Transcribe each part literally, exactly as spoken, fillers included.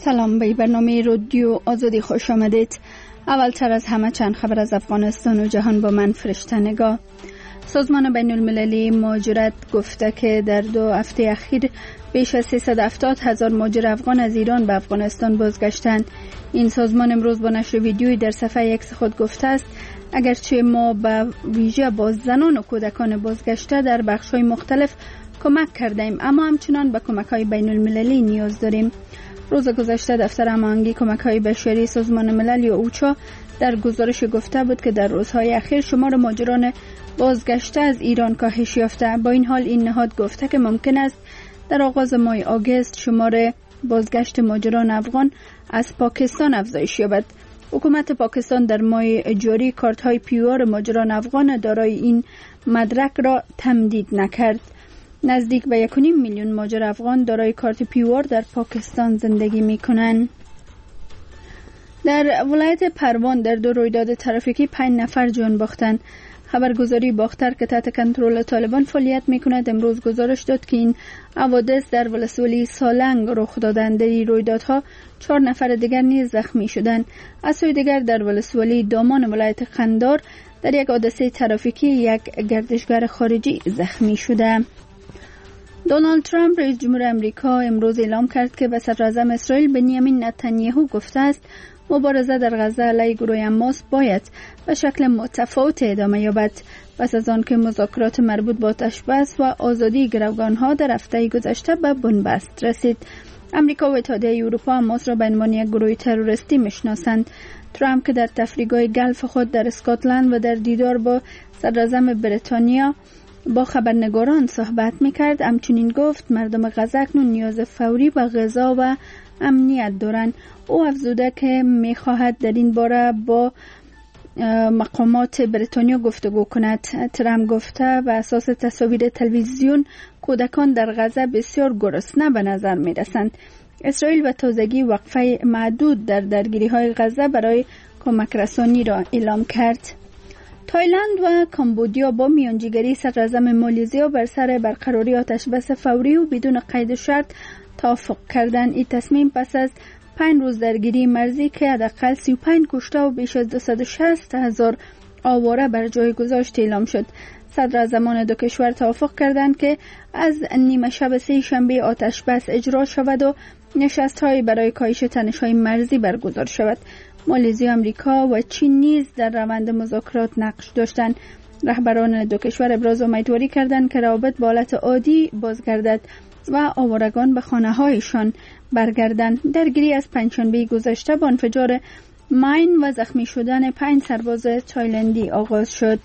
سلام، به برنامه رادیو آزادی خوش آمدید. اولتر از همه چند خبر از افغانستان و جهان با من فرشته نگاه. سازمان بین المللی مهاجرت گفته که در دو هفته اخیر بیش از سیصد و هفتاد هزار مهاجر افغان از ایران به افغانستان بازگشتند. این سازمان امروز با نشر ویدیویی در صفحه اکس خود گفته است اگرچه ما به ویژه با زنان و کودکان بازگشته در بخش‌های مختلف کمک کردیم، اما همچنان به کمک‌های بین المللی نیاز داریم. روز گذشته دفتر هماهنگی کمک‌های بشری سازمان ملل یا اوچا در گزارش گفته بود که در روزهای اخیر شمار مهاجران بازگشته از ایران کاهش یافته. با این حال این نهاد گفته که ممکن است در آغاز ماه آگوست شمار بازگشت مهاجران افغان از پاکستان افزایش یابد. حکومت پاکستان در ماه جاری کارت‌های پیوار مهاجران افغان دارای این مدرک را تمدید نکرد. نزدیک به یک و نیم میلیون مهاجر افغان دارای کارت پیوار در پاکستان زندگی می‌کنند. در ولایت پروان در دو رویداد ترافیکی پنج نفر جان باختند. خبرگزاری باختر که تحت کنترل طالبان فعالیت می‌کند امروز گزارش داد که این حوادث در ولسوالی سالنگ رخ دادند. در این رویدادها چهار نفر دیگر نیز زخمی شدند. از سوی دیگر در ولسوالی دامان ولایت قندار در یک حادثه ترافیکی یک گردشگر خارجی زخمی شده. دونالد ترامپ رئیس جمهور امریکا امروز اعلام کرد که به صدر اعظم اسرائیل بنیامین نتانیاهو گفته است مبارزه در غزه علیه گروه حماس باید به شکل متفاوت ادامه یابد. پس از آن که مذاکرات مربوط با آتش‌بس و آزادی گروگانها در هفته گذشته به بنبست رسید. امریکا و اتحادیه اروپا حماس را به عنوان یک گروه تروریستی میشناسند. ترامپ که در تفریحگاه گلف خود در اسکاتلند و در دیدار با صدر اعظم بریتانیا با خبرنگاران صحبت میکرد همچنین گفت مردم غزه اکنون نیاز فوری به غذا و امنیت دارند. او افزوده که میخواهد در این باره با مقامات بریتانیا گفتگو کند. ترامپ گفته بر اساس تصاویر تلویزیون کودکان در غزه بسیار گرسنه به نظر میرسند. اسرائیل به تازگی وقفه محدود در درگیری های غزه برای کمک رسانی را اعلام کرد. تایلند و کامبودیا با میانجیگری صدر اعظم مالزیا بر سر برقراری آتش‌بس فوری و بدون قید و شرط توافق کردند. این تصمیم پس از پنج روز درگیری مرزی که حداقل سی و پنج کشته و بیش از دویست و شصت هزار آواره بر جای گذاشت اعلام شد. صدر اعظمان دو کشور توافق کردند که از نیمه شب سه شنبه آتش‌بس اجرا شود و نشست‌های برای کاهش تنش‌های مرزی برگزار شود. مالزی، آمریکا و چین نیز در روند مذاکرات نقش داشتند. رهبران دو کشور ابراز امیدواری کردند که روابط به حالت عادی بازگردد و آوارگان به خانه‌هایشان برگردند. درگیری از پنجشنبه گذشته با انفجار ماین و زخمی شدن پنج سرباز تایلندی آغاز شد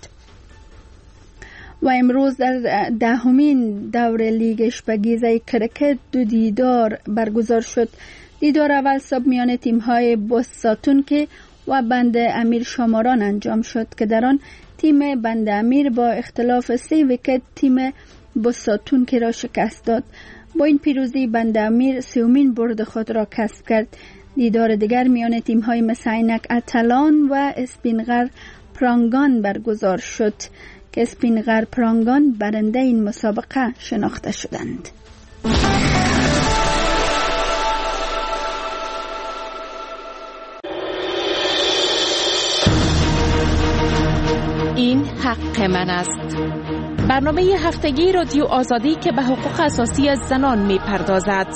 و امروز در دهمین دور لیگ اشپگیزه کرکت دو دیدار برگزار شد. دیدار اول صبح میان تیم‌های بوساتونکی و بند امیر شماران انجام شد که در آن تیم بند امیر با اختلاف سه ویکت تیم بوساتونکی را شکست داد. با این پیروزی بند امیر سومین برد خود را کسب کرد. دیدار دیگر میان تیم‌های مثل عینک اتلان و اسپینغر پرانگان برگزار شد که اسپینغر پرانگان برنده این مسابقه شناخته شدند. این حق من است. برنامه هفتگی رادیو آزادی که به حقوق اساسی از زنان می پردازد.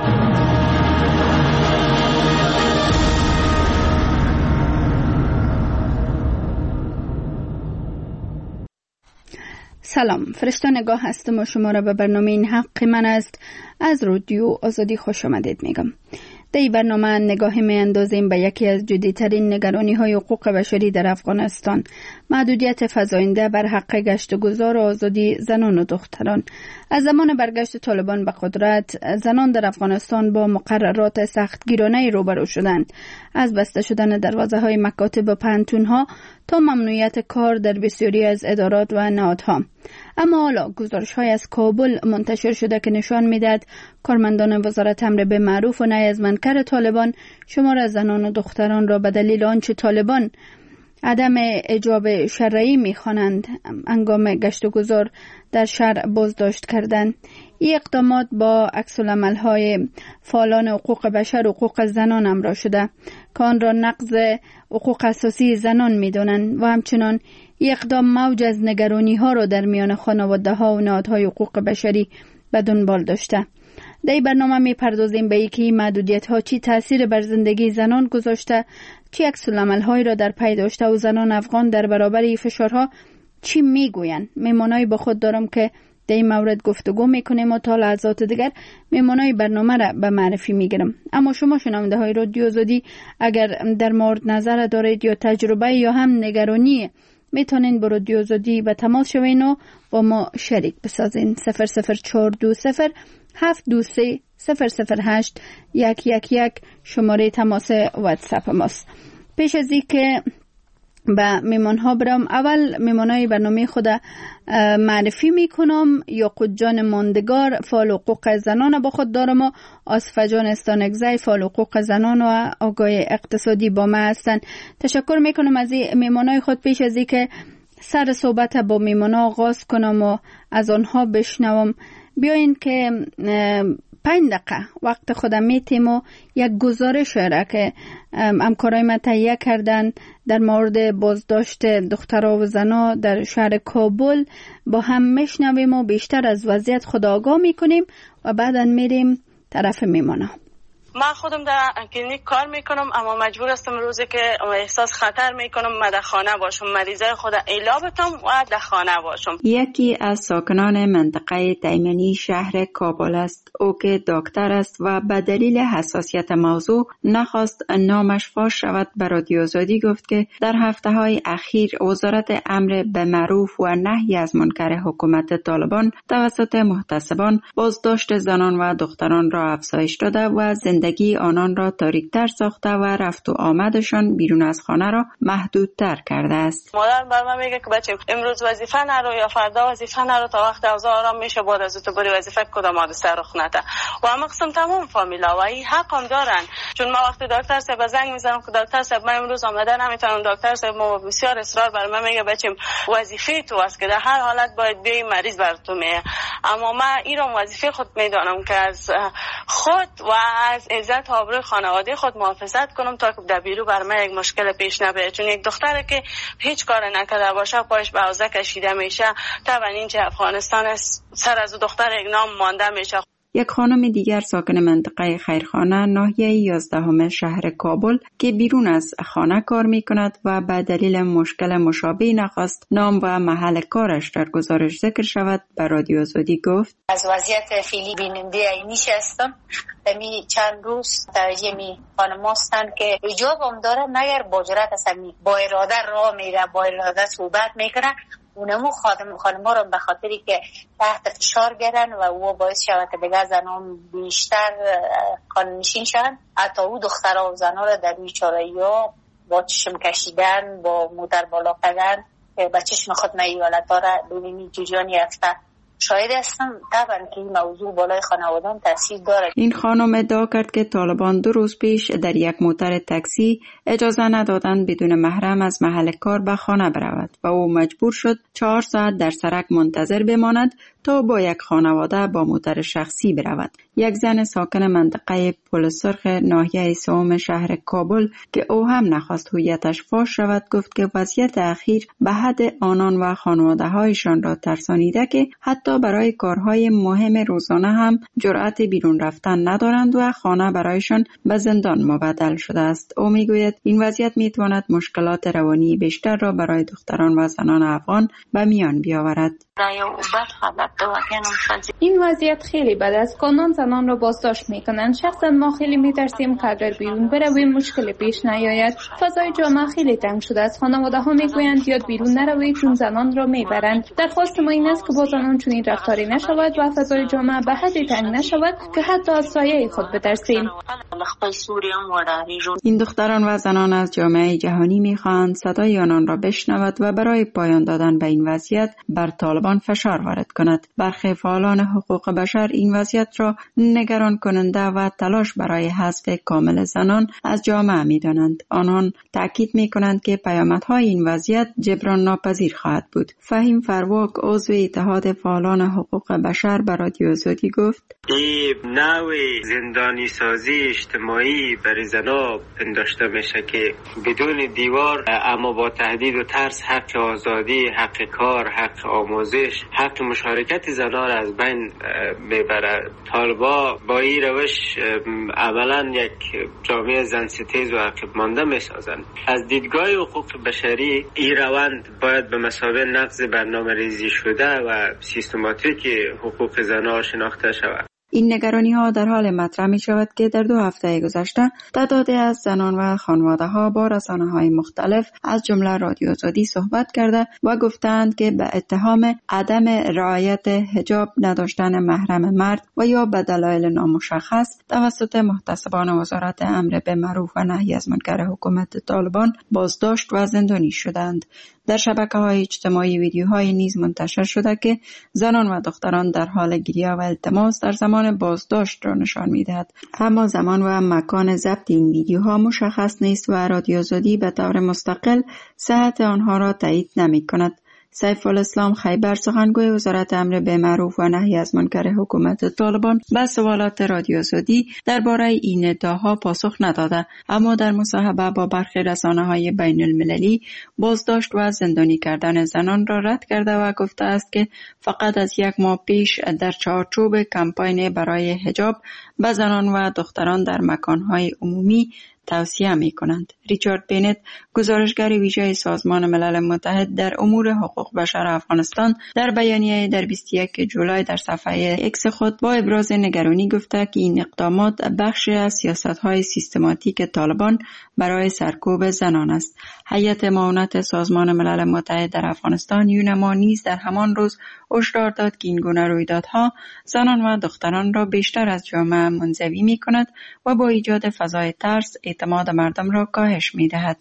سلام، فرشته نگاه هستم و شما را به برنامه این حق من است از رادیو آزادی خوش آمدید میگم. در این برنامه نگاه می اندازیم به یکی از جدیترین نگرانی های حقوق بشری در افغانستان، محدودیت فزاینده بر حق گشت و گذار و آزادی زنان و دختران. از زمان برگشت طالبان به قدرت، زنان در افغانستان با مقررات سختگیرانه روبرو شدند، از بسته شدن دروازه های مکاتب و پانتون ها تا ممنوعیت کار در بسیاری از ادارات و نهادها. اما حالا گزارش های از کابل منتشر شده که نشان میدهد کارمندان وزارت امر به معروف و نهی از منکر طالبان شمار زنان و دختران را به دلیل آنچه طالبان عدم اجاب شرعی می‌خوانند هنگام گشت و گذار در شهر بازداشت کردند. این اقدامات با عکس‌العمل‌های فعالان حقوق بشر و حقوق زنان همراه شده که آن را نقض حقوق اساسی زنان می‌دانند و همچنان این اقدام موج از نگرانی‌ها را در میان خانواده‌ها و نهادهای حقوق بشری به دنبال داشته. در این برنامه می‌پردازیم به اینکه این محدودیت‌ها چی تأثیر بر زندگی زنان گذاشته، چی عکس‌العمل‌هایی را در پی داشته و زنان افغان در برابر این فشارها چی میگویند. میمانایی با خود دارم که در این مورد گفتگو میکنیم و تا لحظات دیگر میمانای برنامه را به معرفی میگیرم. اما شما شنونده های رادیو آزادی اگر در مورد نظر دارید یا تجربه یا هم نگرانی میتونین با رادیو آزادی به تماس شوین و با ما شریک بسازین. صفر صفر چهار دو صفر هفت دو سه صفر صفر هشت یک یک یک شماره تماس واتساپ ماست. پیش از این که به میمان ها برم، اول میمان های برنامه خود معرفی میکنم. یاقوت جان ماندگار فعال حقوق زنان با خود دارم و آصفه جان استانکزی فعال حقوق زنان و آگاه اقتصادی با ما هستند. تشکر میکنم از این میمان های خود. پیش از این که سر صحبت با میمان ها آغاز کنم و از آنها بشنوم، بیاین که پنج دقیقه وقت خودم میتیم و یک گزارش را که همکارای من تهیه کردن در مورد بازداشت دخترها و زنها در شهر کابل با هم میشنویم و بیشتر از وضعیت خود آگاه میکنیم و بعدا میریم طرف میمانا. من خودم در کلینیک کار میکنم اما مجبور هستم روزی که احساس خطر میکنم من در خانه باشم، مریضای خود ایلا بتم و در خانه باشم. یکی از ساکنان منطقه تیمنی شهر کابل است. او که دکتر است و به دلیل حساسیت موضوع نخواست نامش فاش شود به رادیو آزادی گفت که در هفته های اخیر وزارت امر به معروف و نهی از منکر حکومت طالبان توسط محتسبان بازداشت زنان و دختران را افزایش داده و زندگی آنان را تاریک‌تر ساخته و رفت و آمدشان بیرون از خانه را محدودتر کرده است. مادر بر من میگه که بچه امروز وظیفه نرو یا فردا وظیفه نرو تا وقت اوضاع آرام میشه بعد از تو بری وظیفه کدام حادثه رخ نده. و هم قسم تمام فامیلا و این حق هم دارن، چون ما وقتی دکتر صاحب زنگ میزنم که دکتر صاحب من امروز آمده نمیتونم، دکتر صاحب ما بسیار اصرار بر من میگه بچه وظیفه تو است که در هر حالت باید بیای مریض بر تو میه. اما من این رو وظیفه خود میدانم که از خود و از عزت آبروی خانواده خود محافظت کنم تا که در بیرو بر من یک مشکل پیش نبره، چون یک دختره که هیچ کار نکرده باشه پایش به حوزه کشیده میشه. طبعا اینجا افغانستان سر از دختر یک نام مانده میشه. یک خانم دیگر ساکن منطقه خیرخانه ناحیه یازدهم شهر کابل که بیرون از خانه کار می کند و به دلیل مشکل مشابه نخواست نام و محل کارش در گزارش ذکر شود به رادیو آزادی گفت: از وضعیت فعلی بیننده عینیش هستم. می چند روز توجه می خانم هستند که حجاب هم داره مگر با جرأت هستن با اراده راه میره، با اراده صحبت میکنه. اونمو خانم خانم‌ها رو به خاطری که تحت فشار گرن و او باعث شود که دیگه زنان بیشتر قانونشین شن. حتی او دخترها و زنها رو در بیچاره‌ها با چشم کشیدن، با مادر بالا کردن به چشم خود ایالت‌ها را ببینید جوجانی هسته. شاید هستم طبعا که این موضوع بالای خانوادان تاثیر داره. این خانم ادعا کرد که طالبان دو روز پیش در یک موتر تاکسی اجازه ندادند بدون محرم از محل کار به خانه برود و او مجبور شد چهار ساعت در سرک منتظر بماند تا با یک خانواده با موتر شخصی برود. یک زن ساکن منطقه پل سرخ ناحیه سوم شهر کابل که او هم نخواست هویتش فاش شود گفت که وضعیت اخیر به حد آنان و خانواده هایشان را ترسانیده که حتی برای کارهای مهم روزانه هم جرأت بیرون رفتن ندارند و خانه برایشان به زندان مبدل شده است. او میگوید این وضعیت میتواند مشکلات روانی بیشتر را برای دختران و زنان افغان به میان بیاورد. این وضعیت خیلی بد است. قانون زنان را بازداشت میکنند. شخصا ما خیلی میترسیم که اگر بیرون برویم مشکل پیش نیاید. فضای جامعه خیلی تنگ شده است. خانواده ها میگویند یاد بیرون نروید چون زنان را میبرند. درخواست ما این است که با زنان چنین چنین رفتاری نشود و فضای جامعه به حدی تنگ نشود که حتی از سایه خود بترسیم. این دختران و زنان از جامعه جهانی می‌خواهند صدای آنان را بشنود و برای پایان دادن به این وضعیت بر طالبان فشار وارد کند. برخی فعالان حقوق بشر این وضعیت را نگران کننده و تلاش برای حذف کامل زنان از جامعه می‌دانند. آنان تاکید می‌کنند که پیامدهای این وضعیت جبران ناپذیر خواهد بود. فهیم فرواک عضو اتحاد فعالان حقوق بشر به رادیو آزادی گفت: این نوع زندانی سازی اجتماعی برای زنان پنداشته میشه که بدون دیوار اما با تهدید و ترس حق آزادی، حق کار، حق آموزش، حق مشارکت زنان از بین میبره. طالبا با این روش عملا یک جامعه زنستیز و عقب مانده میسازند. از دیدگاه حقوق بشری این روند باید به مثابه نقض برنامه ریزی شده و سیستماتیک حقوق زنان شناخته شود. این نگرانی ها در حال مطرح می شود که در دو هفته گذشته تعدادی از زنان و خانواده ها با رسانه های مختلف از جمله رادیو آزادی صحبت کرده و گفتند که به اتهام عدم رعایت حجاب، نداشتن محرم مرد و یا به دلایل نامشخص توسط محتسبان وزارت امر به معروف و نهی از منکر حکومت طالبان بازداشت و زندانی شدند. در شبکه‌های اجتماعی ویدیوهای نیز منتشر شده که زنان و دختران در حال گریه و التماس در زمان بازداشت را نشان می‌دهد. اما زمان و مکان ضبط این ویدیوها مشخص نیست و رادیو آزادی به طور مستقل صحت آنها را تایید نمی‌کند. سیف الاسلام خیبر، سخنگوی وزارت امر به معروف و نهی از منکر حکومت طالبان، به سوالات رادیو آزادی درباره این ادعاها پاسخ نداده، اما در مصاحبه با برخی رسانه‌های بین المللی بازداشت و زندانی کردن زنان را رد کرده و گفته است که فقط از یک ماه پیش در چارچوب کمپاین برای حجاب به زنان و دختران در مکان‌های عمومی توصیه می کنند. ریچارد بینت، گزارشگر ویژه سازمان ملل متحد در امور حقوق بشر افغانستان، در بیانیه در بیست و یک جولای در صفحه اکس خود با ابراز نگرانی گفته که این اقدامات بخشی از سیاست‌های سیستماتیک طالبان برای سرکوب زنان است. هیئت معاونت سازمان ملل متحد در افغانستان یونما نیز در همان روز هشدار داد که این گونه رویدادها زنان و دختران را بیشتر از جامعه منزوی می کند و با ایجاد فضای ترس اعتماد مردم را کاهش می دهد.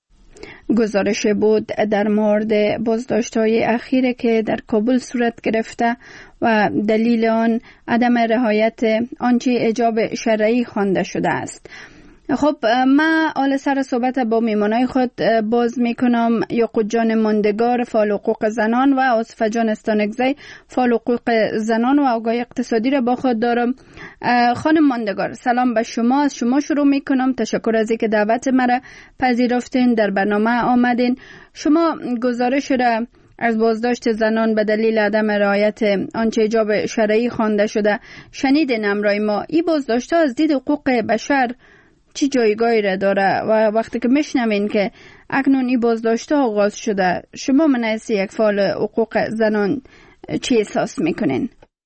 گزارش بود در مورد بازداشت‌های اخیره که در کابل صورت گرفته و دلیل آن عدم رعایت آنچه حجاب شرعی خوانده شده است. خب من آل سر صحبت با میمانای خود باز میکنم. یعقوب جان ماندگار، فعال حقوق زنان، و آصفه جان استانکزی، فعال حقوق زنان و آگاهی اقتصادی را با خود دارم. خانم ماندگار، سلام به شما. از شما شروع میکنم. تشکر از اینکه دعوت مرا پذیرفتین، در برنامه آمدین. شما گزارش را از بازداشت زنان به دلیل عدم رعایت آنچه حجاب شرعی خوانده شده شنیدین همراه ما. این بازداشت‌ها از دید حقوق بشر چی جایگاهی را داره و وقتی که میشنوین که اکنون این بازداشت آغاز شده، شما من از یک فعال حقوق زنان چی احساس میکنین؟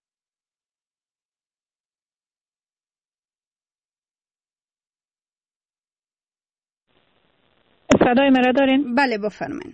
صدای مرا دارین؟ بله بفرمایین.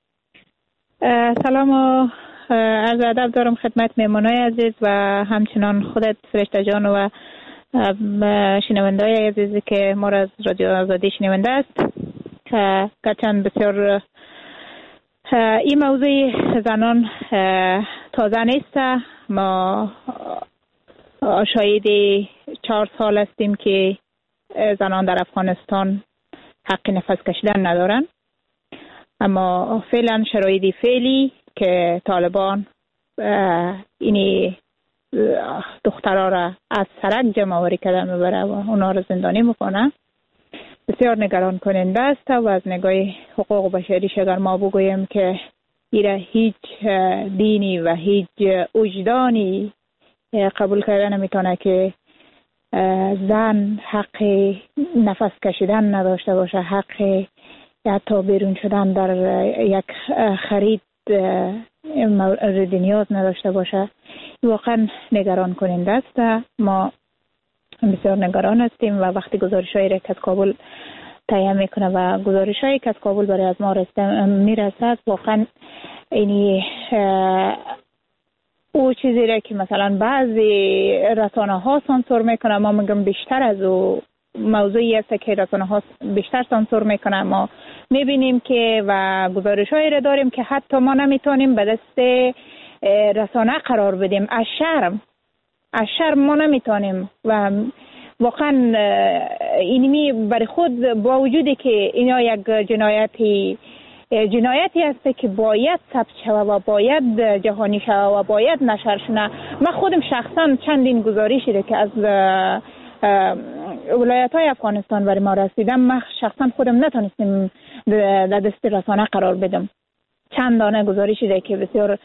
سلام و عرض ادب دارم خدمت مهمانای عزیز و همچنان خودت فرشته جان و شنونده‌های عزیزی که ما را از رادیو آزادی شنونده است. گرچند بسیار این موضوع زنان تازه نیست. ما شاهد چهار سال هستیم که زنان در افغانستان حق نفس کشیدن ندارن، اما فعلا شرایط فعلی که طالبان اینی دخترها را از سرک جمع آوری کردن میبره و اونا را زندانی میکنه، بسیار نگران کننده است. و از نگاه حقوق بشریش اگر ما بگوییم که ایره هیچ دینی و هیچ وجدانی قبول کردن نمیتونه که زن حق نفس کشیدن نداشته باشه، حق حتی بیرون شدن در یک خرید مورد نیاز نداشته باشه. واقعا نگران کننده است. ما بسیار نگران هستیم و وقتی گزارش‌هایی را که از کابل تهیه میکنه و گزارش‌هایی که از کابل برای از ما میرسد، واقعا اینی او چیزی را که مثلا بعضی رسانه ها سانسور میکنه، ما میگم بیشتر از او موضوعی است که رسانه ها بیشتر سانسور میکنه. ما میبینیم که و گزارش هایی را داریم که حتی ما نمیتونیم به دست رسانه قرار بدیم، از شرم از شرم ما نمیتونیم. و واقعا اینمی برای خود با وجودی که اینا یک جنایتی جنایتی است که باید ثبت شود و باید جهانی شود و باید نشر شود. من خودم شخصا چندین گزارشی را که از ولایت های افغانستان برای ما رسیدم، من شخصا خودم نتونستم در دست رسانه قرار بدم. چند دانه گزارشی را که بسیار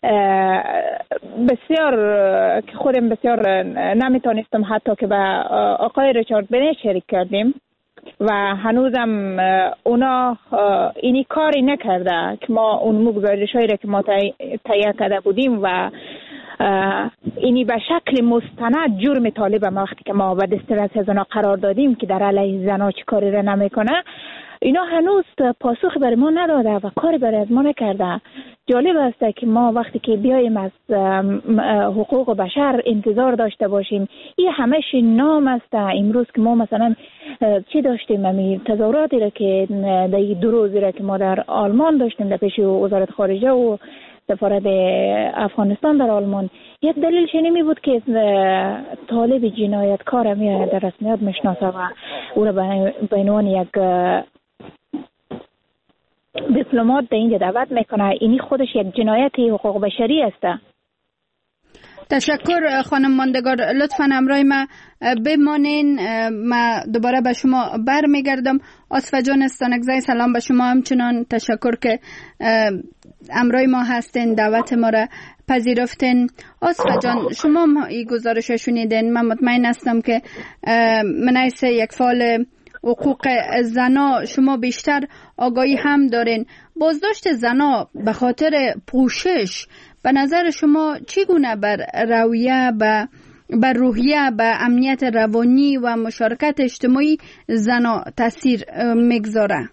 بسیار که خودم بسیار نمیتونستم حتی که به آقای ریچارد بنی شریک کردیم و هنوزم اونا اینی کاری نکرده که ما اون گزارش هایی را که ما تهیه کرده بودیم و اینی به شکل مستند جرم طالب ما وقتی که ما به دست زنا قرار دادیم که در علیه زنا چی کاری را نمیکنه، اینا هنوز پاسخ برای ما نداده و کاری برای از ما نکرده. جالب است که ما وقتی که بیایم از حقوق بشر انتظار داشته باشیم، این همش نام است. امروز که ما مثلا چی داشتیم، همین تظاهراتی را که در دو روزی را که ما در آلمان داشتیم در پیش وزارت خارجه و سفارت افغانستان در آلمان، یک دلیل شنیمی بود که طالب جنایتکار میاد در رسمیت میشناسه و او را به عنوان یک دیپلمات در اینجا دعوت میکنه. اینی خودش یک جنایت حقوق بشری است. تشکر خانم ماندگار، لطفاً همراه ما بمانین. ما دوباره به شما برمیگردم. آصفه جان استانکزی، سلام به شما. همچنان تشکر که همراه ما هستین، دعوت ما را پذیرفتین. آصفه جان، شما این گزارش شنیدین. من مطمئن هستم که من ایس یک فعال حقوق زنا شما بیشتر آگاهی هم دارین. بازداشت زنا به خاطر پوشش به نظر شما چگونه بر رویه، بر روحیه، به امنیت روانی و مشارکت اجتماعی زنا تاثیر میگذاره؟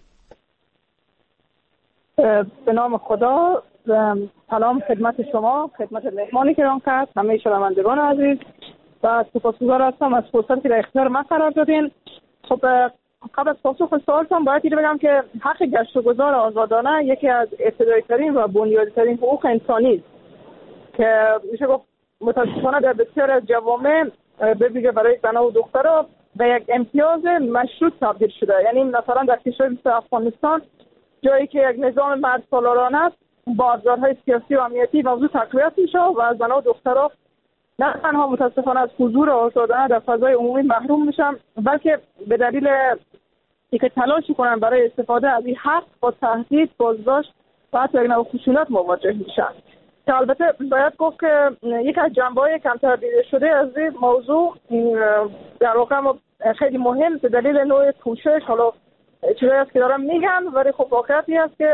به نام خدا، سلام خدمت شما، خدمت مهمانی که ران کرد، همه شنوندگان عزیز و سپاسگزار هستم از فرصتی را اختیار من قرار دادین. خب قبل از پاسخ سوالتان باید اینو بگم که حق گشت و گذار آزادانه یکی از ابتدایی ترین و بنیادی ترین حقوق انسانی است که میشه گفت متاسفانه در بسیار از جوامع به ویژه برای زنان و دخترها به یک امتیاز مشروط تبدیل شده. یعنی مثلا در کشور مثل افغانستان، جایی که یک نظام مرد سالارانه است، با ابزارهای سیاسی و امنیتی موضوع تقویت میشه و زنان و دخترها نه تنها متاسفانه از حضور آزادانه در فضای عمومی محروم میشن، بلکه به دلیل اینکه تلاشی کنن برای استفاده از این حق با تهدید، بازداشت و حتی یک نوع خشونت مواجه میشن. که البته باید گفت که یک از جنبه‌های کمتر دیده شده از این موضوع در واقع خیلی مهم به دلیل نوع پوشش، حالا چیزایی است که دارم میگم، ولی خب واقعیتی است که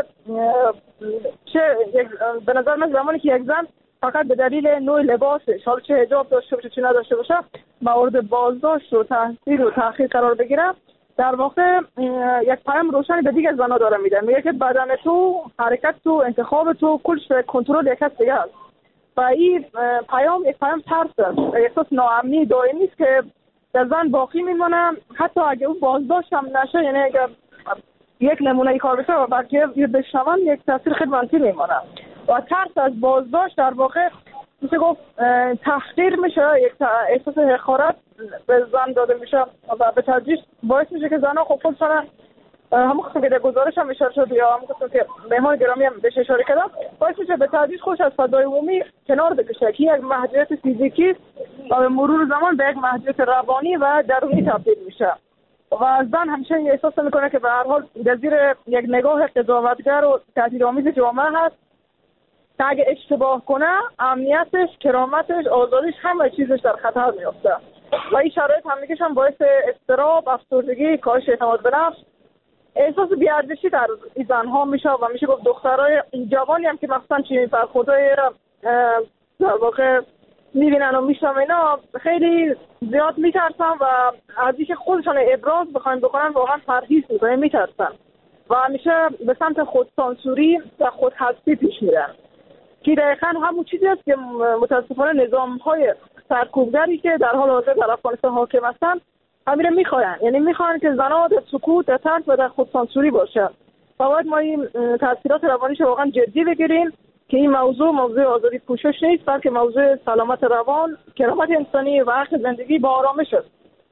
چه به نظر من زمانی که یک زن فقط به دلیل نوع لباسش، حالا چه حجاب داشته باشه چه نداشته باشه، مورد بازداشت و تحصیل و تحقیر قرار بگیره، در واقع یک پیام روشنی به دیگر زنها داره میدن. میگه که بدن تو، حرکت تو، انتخاب تو کلش به کنترل یک کس دیگه است. و این پیام یک پیام ترس است، احساس ناامنی دائمی است که در زن باقی میمونه حتی اگه اون بازداشت هم نشه. یعنی اگر یک نمونه ای کار بشه و بقیه بشنون، یک تاثیر خیلی منفی میمونه. و ترس از بازداشت در واقع میشه گفت تحقیر میشه، یک احساس حقارت به زن داده میشه و به تدریج باعث میشه که زنها خب خودشون همون قسم که در گزارش هم اشاره شد یا همون قسم که مهمان گرامی هم بهش اشاره کردم، باعث میشه به تدریج خودش از فضای عمومی کنار بکشه که یک محدودیت فیزیکی و به مرور زمان به یک محدودیت روانی و درونی تبدیل میشه. و زن همیشه احساس میکنه که به هر حال در زیر یک نگاه قضاوتگر و تهدیدآمیز جامعه هست که اگه اشتباه کنه امنیتش، کرامتش، آزادیش، همه چیزش در خطر میفته. و این شرایط همگیش هم باعث اضطراب، افسردگی، کاهش اعتماد به نفس، احساس بی‌ارزشی در این زنها میشه و میشه گفت دخترای جوانی هم که مثلا چنین برخوردهای در واقع میبینن و میشنون اینا خیلی زیاد میترسن و از اینکه خودشان ابراز بخواین بکنن واقعا پرهیز میکنن، میترسن و همیشه به سمت خودسانسوری و خودحذفی پیش میرن که دقیقاً همون چیزی است که متاسفانه نظام‌های سرکوبگری که در حال حاضر در افغانستان حاکم هستند همین میخواین، یعنی میخواین که زنان در سکوت، در ترس و در خودسانسوری باشه. و باید ما این تاثیرات روانیش واقعا جدی بگیریم که این موضوع موضوع آزادی پوشش نیست، بلکه موضوع سلامت روان، کرامت انسانی و حق زندگی با آرامش است.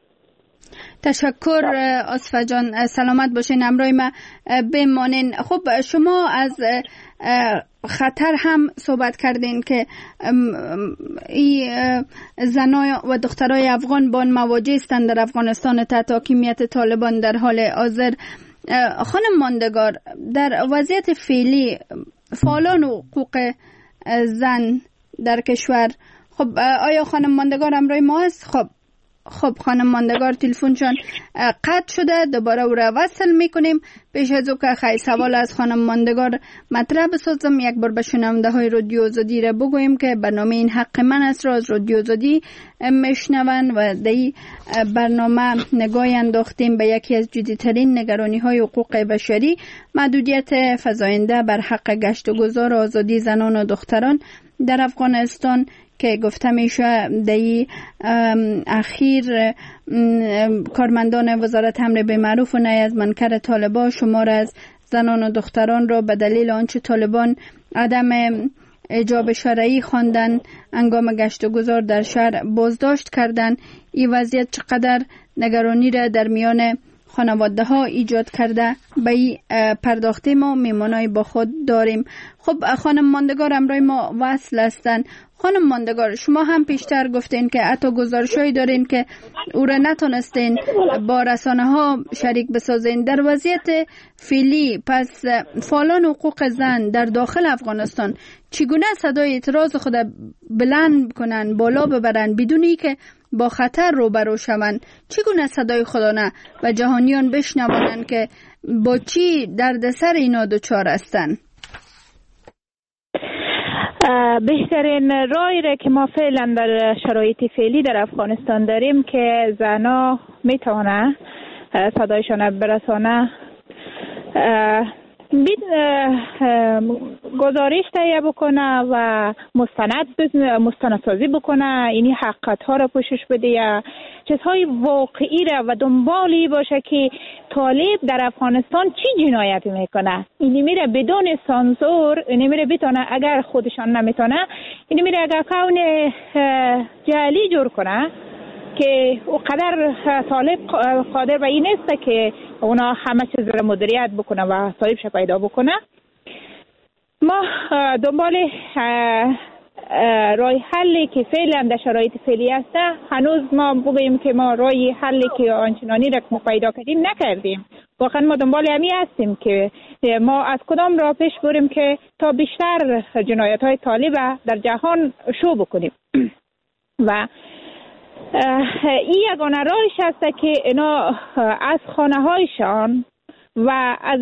تشکر آصفه جان، سلامت باشین، همراه ما بمانین. خب شما از خطر هم صحبت کردین که این زنای و دخترای افغان با مواجه هستند در افغانستان تحت حاکمیت طالبان در حال حاضر. خانم ماندگار، در وضعیت فعلی فعالان حقوق زن در کشور، خب آیا خانم ماندگار همراه ما است؟ خب خب خانم ماندگار تلفنشان قطع شده، دوباره او را وصل میکنیم. پیش از او که خیلی سوال از خانم ماندگار مطرح بسازم، یک بار به شنونده های رادیو آزادی را بگویم که برنامه این حق من است را از رادیو آزادی میشنون و در این برنامه نگاهی انداختیم به یکی از جدیترین نگرانی های حقوق بشری، محدودیت فزاینده بر حق گشت و گذار و آزادی زنان و دختران در افغانستان که گفته میشه در اخیر کارمندان وزارت امر بالمعروف و نهی از منکر طالبان شمار از زنان و دختران را به دلیل آنچه طالبان عدم اجاب شرعی خواندن هنگام گشت و گذار در شهر بازداشت کردند. این وضعیت چقدر نگرانی را در میان خانواده ها ایجاد کرده به این پرداخته ما میمانای با خود داریم. خب خانم ماندگار همراه ما وصل هستن. خانم ماندگار، شما هم پیشتر گفتین که حتی گزارشایی دارین که او را نتونستین با رسانه ها شریک بسازین. در وضعیت فعلی پس فعالان حقوق زن در داخل افغانستان چگونه صدای اعتراض خود بلند کنن، بالا ببرن بدون اینکه با خطر روبرو شوند؟ چگونه صدای خودانه و جهانیان بشنوانن که با چی دردسر اینا دچار هستن؟ بهترین راهی را که ما فعلا در شرایط فعلی در افغانستان داریم که زنا میتونه صدایشان برسانه، گزارش تهیه بکنه و مستند مستندسازی بکنه، اینی حقیقت ها را پوشش بده یا چیزهای واقعی را و دنبالی باشه که طالب در افغانستان چی جنایتی میکنه. اینی میره بدون سانسور، اینی میره بتونه اگر خودشان نمیتونه، اینی میره اگر کون جعلی جور کنه که او قدر طالب قادر به این نیست که اونا همه چیز را مدیریت بکنه و صاحبش پیدا بکنه. ما دنبال راه حلی که فعلا در شرایط فعلی هسته، هنوز ما بگوییم که ما راه حلی که آنچنانی را که پیدا کردیم نکردیم. واقعا ما دنبال همی هستیم که ما از کدام راه پیش بریم که تا بیشتر جنایت های طالب در جهان شو بکنیم. و این یگانه راهش هست که اینا از خانه هایشان و از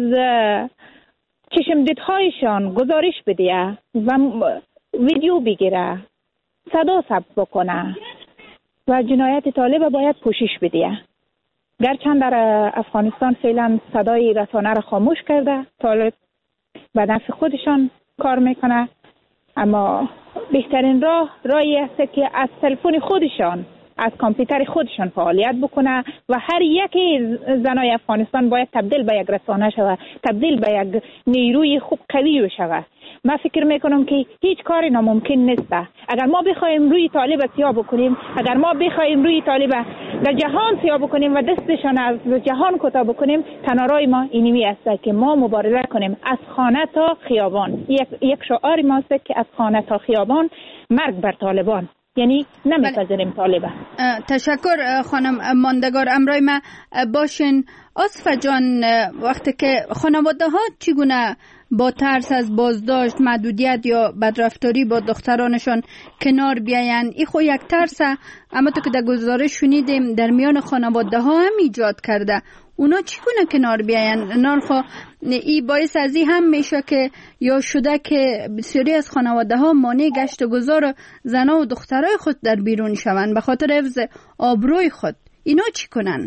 چشمدیدهایشان گزارش بده و ویدیو بگیره، صدا ثبت بکنه و جنایت طالب باید پوشش بده. گرچند در افغانستان فعلا صدای رسانه را خاموش کرده، طالب به نفع خودشان کار میکنه، اما بهترین راه راهی است که از تلفن خودشان، از کامپیوتر خودشان فعالیت بکنه و هر یکی زنای افغانستان باید تبدیل به یک رسانه شود، تبدیل به یک نیروی خوب قوی شود. من فکر میکنم که هیچ کاری ناممکن نیست. اگر ما بخوایم روی طالب سیاه بکنیم، اگر ما بخوایم روی طالب در جهان سیاه بکنیم و دستشان از جهان کوتاه بکنیم، تنها راه ما اینمی است که ما مبارزه کنیم از خانه تا خیابان. یک یک شعار ماست که از خانه تا خیابان، مرگ بر طالبان. یعنی نمیپذیریم طالبه. تشکر خانم ماندگار، امرای ما باشین. آصفه جان، وقتی که خانواده ها چگونه با ترس از بازداشت، محدودیت یا بدرفتاری با دخترانشان کنار بیاین، این خو یک ترسه، اما تو که در گزارش شنیدیم در میان خانواده ها هم ایجاد کرده. اونا چگونه کنار بیاین؟ نالخوا ای باعث از این هم میشه که یا شده که بسیاری از خانواده ها مانع گشت و گذار زنها و دخترای خود در بیرون شوند به خاطر حفظ آبروی خود. اینا چی کنن؟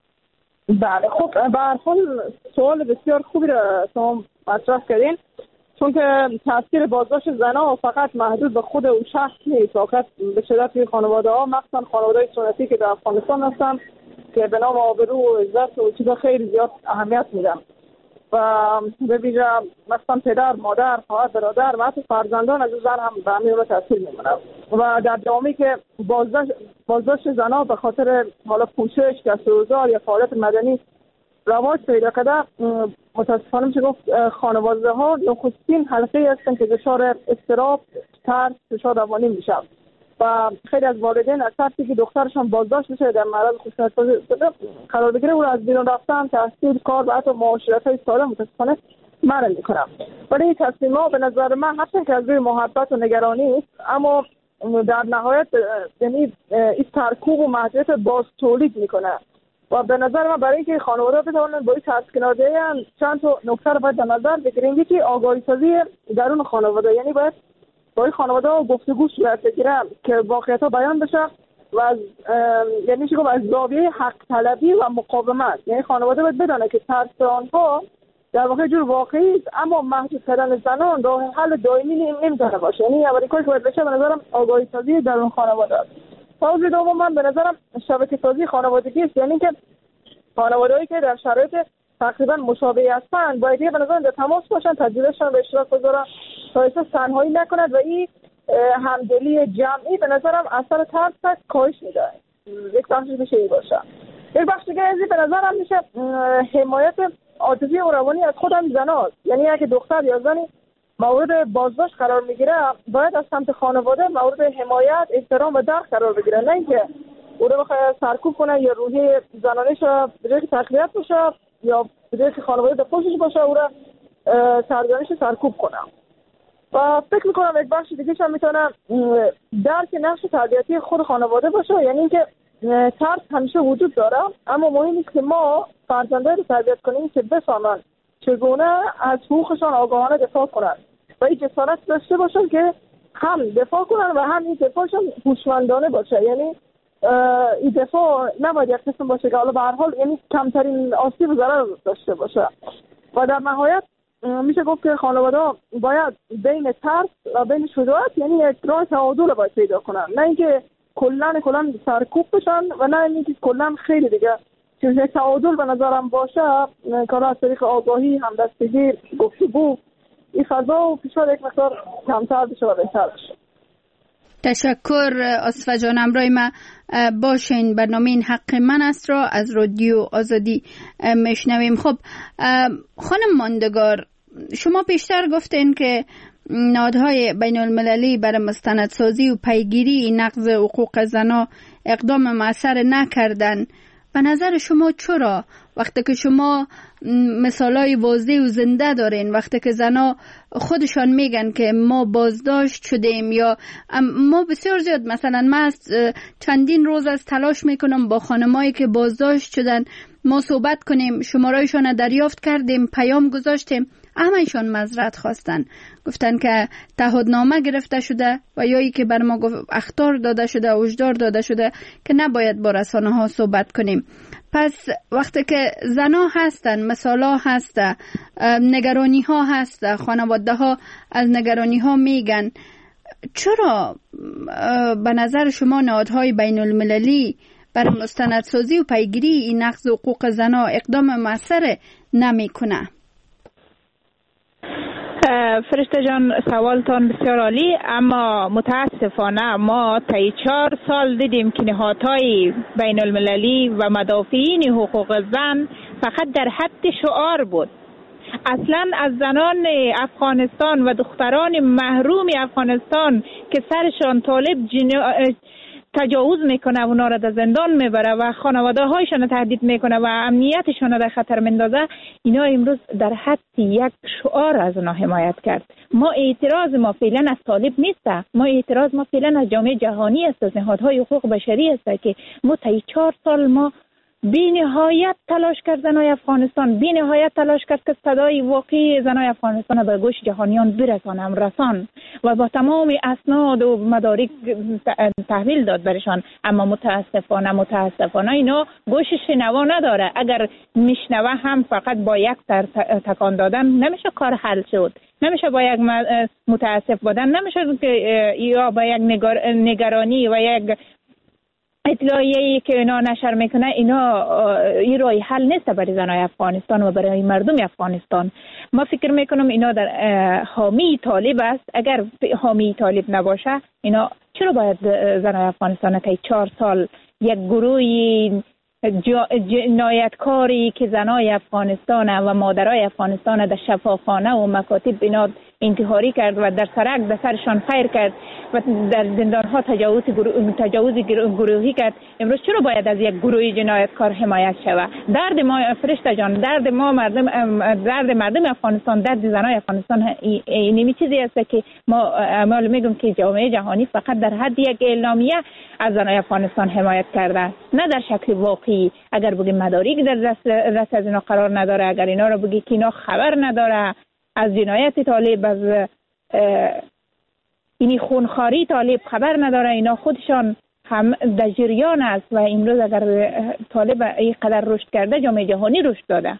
بله، خب به هر حال سوال بسیار خوبی را شما مطرح کردین. چون که تاثیر بازداشت زنان فقط محدود به خود اون شخص نیست، فقط به شدت خانواده ها، مخصوصا خانواده سنتی که در افغانستان هستن که به نام آبرو و عزت و چیزا خیلی زیاد اهمیت میدن و به ویژه مثلا پدر، مادر، خواهر، برادر و حتی فرزندان از زن هم به همین رو تاثیر می‌کنه و در جامعه‌ای که بازداشت بازداشت زنان به خاطر حالا پوشش، کسب‌وکار یا فعالیت مدنی رواج پیدا کرده، متاسفانه میشه گفت خانواده ها نخستین حلقه هستن که دچار اضطراب، ترس، فشار روانی میشن و خیلی از والدین از ترسی که دخترشان بازداشت بشه در معرض خشونت قرار بگیره او را از بیرون رفتن، تحصیل، کار و حتی معاشرت‌های سالم متاسفانه منع میکنم. ولی این تصمیم‌ها به نظر من هرچند که از روی محبت و نگرانی است، اما در نهایت یعنی این ترکوب و محدودیت باز تولید میکنه و به نظر من برای اینکه خانواده بتوانن با این ترس کنار بیان چند تا نکته رو باید در نظر بگیریم. یکی آگاهی سازی درون خانواده، یعنی باید با این خانواده گفتگو صورت بگیره که واقعیت‌ها بیان بشه و از یعنی میشه گفت از زاویه حق طلبی و مقاومت، یعنی خانواده باید بدونه که ترس آنها در واقع جور واقعی است، اما محدود کردن زنان راه حل دائمی نمیتونه باشه. یعنی اولین کاری که باید بشه به نظرم آگاهی سازی درون خانواده است. موضوع دوم من به نظرم شبکه سازی خانوادگی است، یعنی که خانواده‌ای که در شرایط تقریبا مشابه هستند باید به نظرم در تماس باشن، تجربهشون به اشتراک بذارن تا احساس تنهایی نکند و این همدلی جمعی به نظرم اثر ترس کاهش میده. یک بخشش میشه این باشه. یک بخش دیگه از این به نظرم میشه حمایت عاطفی و روانی از خود هم زناست. یعنی اگه دختر یا زنی مورد بازداشت قرار میگیره باید از سمت خانواده مورد حمایت، احترام و درک قرار بگیره، نه اینکه او رو بخواد سرکوب کنه یا روحیه زنانش به جای که تقویت بشه یا به جای که خانواده در پشتش باشه او رو سرزنش سرکوب کنه. و فکر میکنم یک بخش دیگه هم میتونه درک نقش تربیتی خود خانواده باشه، یعنی اینکه ترس همیشه وجود داره اما مهم نیست که ما فرزندان رو تربیت کنیم که بفهمن چگونه از حقوقشان آگاهانه دفاع کنن و این جسارت داشته باشن که هم دفاع کنن و هم این دفاعشون هوشمندانه باشه. یعنی این دفاع نباید یک قسم باشه که حالا به هر حال یعنی کمترین آسیب و ضرر داشته باشه و در نهایت میشه گفت که خانواده باید بین ترس و بین شجاعت یعنی یک راه تعادل باید پیدا کنن، نه اینکه کلا کلا سرکوب بشن و نه اینکه کلا خیلی دیگه چیز تعادل به نظرم باشه کار از طریق آگاهی، همدستگی، گفتگو این فضا و فشار یک مقدار کمتر بشه و بهتر بشه. تشکر آصفه جان. امروز ما باشین برنامه این حق من است را از رادیو آزادی میشنویم. خب خانم ماندگار، شما پیشتر گفتین که نهادهای بین المللی برای مستندسازی و پیگیری نقض حقوق زنان اقدام مؤثر نکردن. به نظر شما چرا وقتی که شما مثالای واضح و زنده دارین، وقتی که زنا خودشان میگن که ما بازداشت شدیم یا ما بسیار زیاد مثلا ما چندین روز از تلاش میکنم با خانمایی که بازداشت شدن ما صحبت کنیم، شمارهایشان دریافت کردیم، پیام گذاشتیم، همه‌شان معذرت خواستن، گفتن که تعهدنامه گرفته شده و یا ای که بر ما اخطار داده شده، هشدار داده شده که نباید با رسانه ها صحبت کنیم. پس وقتی که زنا هستن، مثالا هسته، نگرانی ها هسته، خانواده ها از نگرانی ها میگن، چرا به نظر شما نهادهای بین المللی برای مستندسازی و پیگیری این نقض حقوق زنا اقدام مؤثر نمیکنه؟ فرشته جان سوالتان بسیار عالی، اما متاسفانه ما طی چهار سال دیدیم که نهادهای بین المللی و مدافعین حقوق زن فقط در حد شعار بود. اصلا از زنان افغانستان و دختران محروم افغانستان که سرشان طالب جنو... تجاوز میکنه و اونا را در زندان میبره و خانواده هایشان را تهدید میکنه و امنیتشان را در خطر میندازه، اینا امروز در حد یک شعار از اونا حمایت کرد. ما اعتراض ما فعلا از طالب نیست، ما اعتراض ما فعلا از جامعه جهانی است، از نهادهای حقوق بشری است که ما طی چهار سال ما بی نهایت تلاش کرد زنای افغانستان، بی نهایت تلاش کرد که صدای واقعی زنای افغانستان به گوش جهانیان برسانم رسان و با تمام اسناد و مدارک تحویل داد برشان، اما متاسفانه متاسفانه اینا گوش شنوا نداره. اگر میشنوه هم فقط با یک تر تکان دادن نمیشه کار حل شد. نمیشه با یک متاسف بودن، نمیشه که یا با یک نگر... نگرانی و یک اطلاعیه‌ای که اینا نشر میکنه اینا این راه حل نیست برای زنای افغانستان و برای مردم افغانستان. ما فکر میکنم اینا در حامی طالب است. اگر حامی طالب نباشه اینا چرا باید زنای افغانستان که چهار سال یک گروهی جنایتکاری که زنای افغانستان و مادرای افغانستان در شفاخانه و مکاتب اینا انتحاری کرد و در سرک در سرشان خیر کرد و در زندانها تجاوز گروه، تجاوز گروهی کرد، امروز چرا باید از یک گروه جنایتکار حمایت شود؟ درد ما فرشته جان، درد ما مردم، درد مردم افغانستان، درد زنای افغانستان اینمی چیزی است که ما اعمال میگم که جامعه جهانی فقط در حد یک اعلامیه از زنای افغانستان حمایت کرده، نه در شکل واقعی. اگر بگیم مدارک در دست دست از اینا قرار نداره، اگر اینا رو بگی که اینا خبر نداره از جنایت طالب، از اینی خونخواری طالب خبر نداره، اینا خودشان هم در جریان است و امروز اگر طالب این قدر رشد کرده جامعه جهانی رشد داده.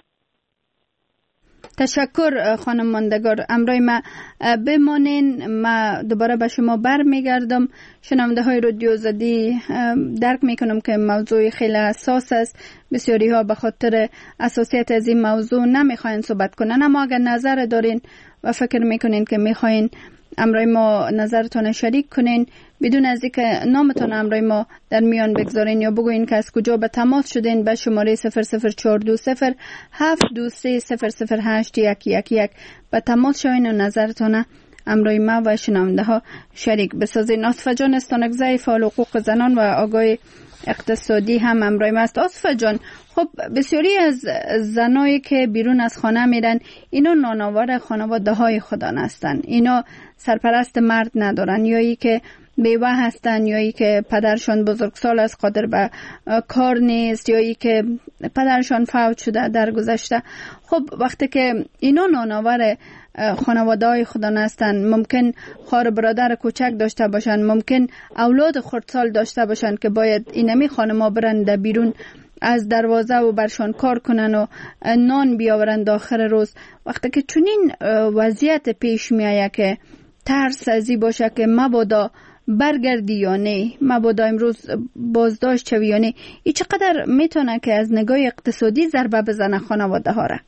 تشکر خانم ماندگار. امروی ما بمانین، ما دوباره به شما بر میگردم. شنونده های رادیو آزادی درک میکنم که موضوع خیلی حساس است، بسیاری ها به خاطر اساسیت از این موضوع نمیخواین صحبت کنن، اما اگر نظر دارین و فکر میکنین که میخواین امروی ما نظرتون شریک کنین بدون از اینکه نامتون امروی ما در میان بگذارین یا بگوین که از کجا به تماس شدین، به شماره صفر صفر چهار دو صفر هفت دو سه صفر صفر هشت یک یک یک به تماس شوین و نظرتون امروی ما و شنونده ها شریک بسازین. آصفه جان استانکزی فعال حقوق زنان و آگاه اقتصادی هم امروی ما است. آصفه جان، خب بسیاری از زنایی که بیرون از خانه میرن اینا نانآور خانواده های خودان هستن، اینا سرپرست مرد ندارن، یا ای که بیوه هستن، یا ای که پدرشان بزرگسال است قادر به کار نیست، یا ای که پدرشان فوت شده در گذشته. خب وقتی که اینا نانآور خانواده های خودان هستن، ممکن خواهر برادر کوچک داشته باشن، ممکن اولاد خردسال داشته باشن که باید اینمی خانما برن در بیرون از دروازه و برشان کار کنن و نان بیاورن آخر روز. وقتی که چنین وضعیت پیش می آید که ترس ازی باشه که مبادا برگردی یا نه، مبادا امروز بازداشت شوی یا نه، این چقدر میتونه که از نگاه اقتصادی ضربه بزنه خانواده ها را؟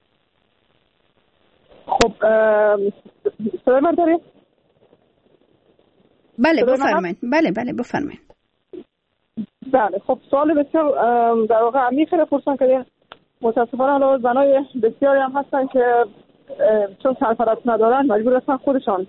خب صدای من داری؟ بله بفرمایید. بله بله بفرمایید. بله خب سوال بسیار در واقع عمیقی رو پرسان کردین. متاسفانه حالا زنای بسیاری هم هستن که چون سرپرست ندارن مجبور هستن خودشان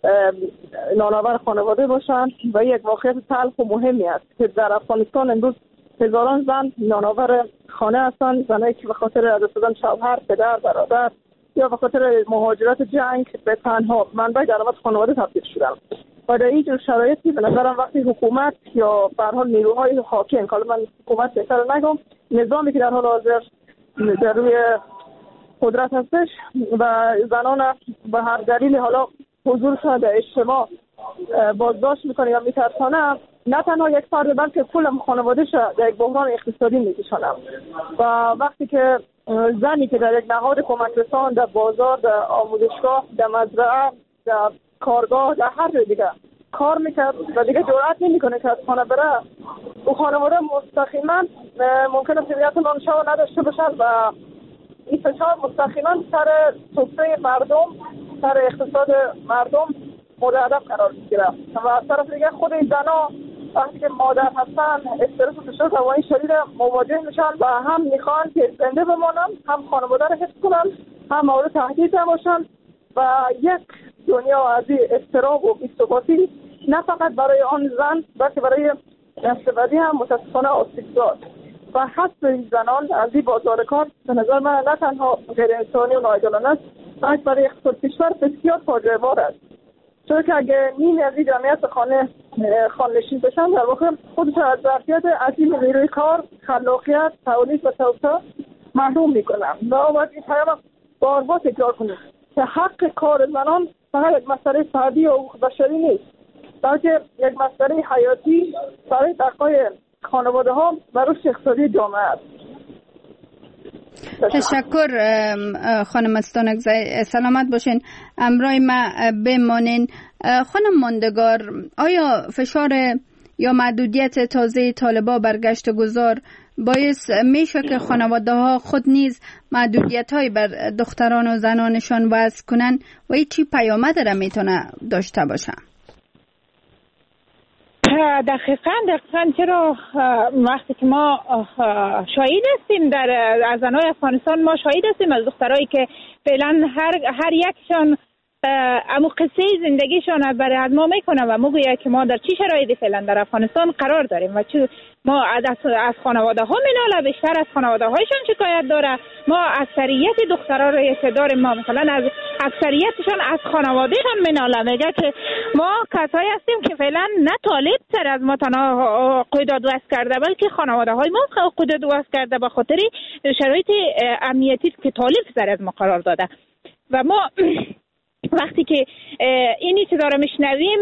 نانآور خانواده باشن و یک واقعیت تلخ و مهمی است که در افغانستان امروز هزاران زن نانآور خانه هستن، زنایی که به خاطر از دست دادن شوهر، پدر، برادر یا به خاطر مهاجرت جنگ به تنها منبع درآمد خانواده تبدیل شدن. و در این جور شرایطی به نظرم وقتی حکومت یا به هر حال نیروهای حاکم، حالا من حکومت بهتر نگم، نظامی که در حال حاضر در روی قدرت هستش و زنان به هر دلیل حالا حضورشون در اجتماع بازداشت میکنه یا میترسانه، نه تنها یک فرد بلکه کل خانوادهش در یک بحران اقتصادی میکشانه. و وقتی که زنی که در یک نهاد کمک رسان، در بازار، در آموزشگاه، در مزرعه، در کارگاه، در هر جای دیگه کار میکرد و دیگه جرئت نمیکنه که از خانه بره، او خانواده مستقیما ممکنه طبیعت نانشا نداشته باشن و این فشار مستقیما سر سفره مردم، سر اقتصاد مردم مورد هدف قرار میگیره. و از طرف دیگه خود این زنا وقتی که مادر هستن استرس و فشار روانی شدید مواجه میشن و هم میخوان که زنده بمانن، هم خانواده رو حفظ کنن، هم مورد تهدید نباشن و یک دنیا از اضطراب و بی‌ثباتی نه فقط برای آن زن بلکه برای نسل بعدی هم متاسفانه آسیب‌زا. و حذف زنان از این بازار کار به نظر من نه تنها غیر انسانی و ناعادلانه است، بلکه برای اقتصاد کشور بسیار فاجعه بار است. چون که اگه نیمی از این جمعیت خانه خانه‌نشین بشن، در واقع خودشون از ظرفیت عظیم نیروی کار، خلاقیت، تولید و توسعه محروم میکنن. و باید این پیام بارها تکرار کنیم که حق کار زنان فقط یک مسئله فردی و بشری نیست، بلکه یک مسئله حیاتی برای بقای خانواده ها و رشد اقتصادی جامعه است. تشکر خانم استانکزی، سلامت باشین، امرای ما بمانین. خانم ماندگار، آیا فشار یا محدودیت تازه طالبا بر گشت و گذار باعث میشه که خانواده ها خود نیز محدودیت های بر دختران و زنانشان وضع کنن و این چی پیامد را میتونه داشته باشه؟ دقیقاً دقیقاً چرا وقتی که ما شاهد هستیم در از زنای افغانستان، ما شاهد هستیم از دخترایی که فعلا هر هر یکشان امو قصه زندگیشان از برای از ما میکنه و میگویه که ما در چی شرایطی فعلا در افغانستان قرار داریم و چی ما از, از خانواده ها میناله، بیشتر از خانواده هایشان شکایت داره. ما اکثریت دخترها رو که داریم، ما مثلا از اکثریتشان از خانوادهشان میناله، میگه که ما کسایی هستیم که فعلا نه طالب سر از ما تنها قیداد وست کرده، بلکه خانواده های ما قیداد وست کرده به خاطر شرایط امنیتی که طالب سر از ما قرار داده. و ما وقتی که اینی که داره میشنویم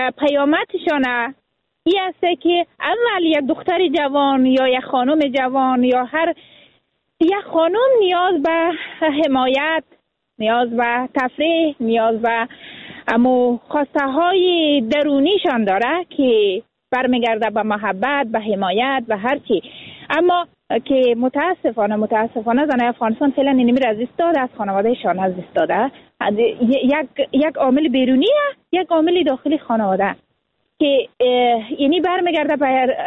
پیامدشانه این است که اول یک دختر جوان یا یک خانم جوان یا هر یک خانم نیاز به حمایت، نیاز به تفریح، نیاز به امو خواسته های درونیشان داره که برمیگرده به محبت، به حمایت، به هر چی. اما که متاسفانه متاسفانه زنای افغانستان فعلا اینمی را از دست داده، از خانوادهشان از دست داده. یک یک عامل بیرونیه، یک عامل داخلی خانواده که یعنی برمیگرده به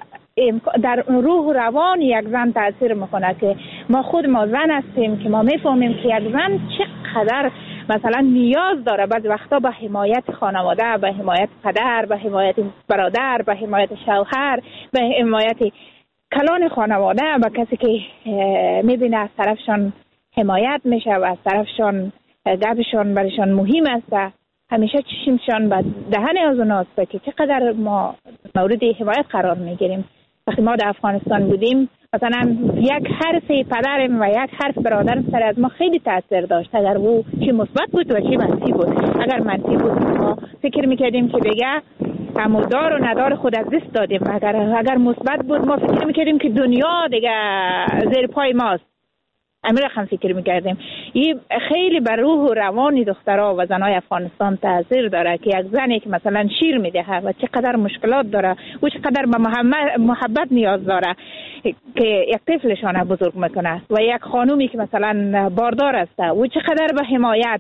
در روح و روان یک زن تاثیر میکنه که ما خود ما زن هستیم که ما میفهمیم که یک زن چقدر مثلا نیاز داره بعضی وقتا به حمایت خانواده، به حمایت پدر، به حمایت برادر، به حمایت شوهر، به حمایت کلان خانواده، به کسی که میبینه از طرفشان حمایت میشه و از طرفشان گپشان برایشان مهم است. همیشه چشمشان به دهن از اوناست که چقدر ما مورد حمایت قرار میگیریم. وقتی ما در افغانستان بودیم مثلا یک حرف پدرم و یک حرف برادرم سر از ما خیلی تاثیر داشت، اگر او چی مثبت بود و چی منفی بود. اگر منفی بود ما فکر میکردیم که دیگه همودار و ندار خود از دست دادیم، اگر اگر مثبت بود ما فکر میکردیم که دنیا دیگه زیر پای ماست. امیر هم فکر میکردیم. این خیلی بر روح و روان دخترها و زنای افغانستان تاثیر داره که یک زنی که مثلا شیر میده و چقدر مشکلات داره و چقدر به محبت نیاز داره که یک طفلشان بزرگ میکنه، و یک خانومی که مثلا باردار است و چقدر به حمایت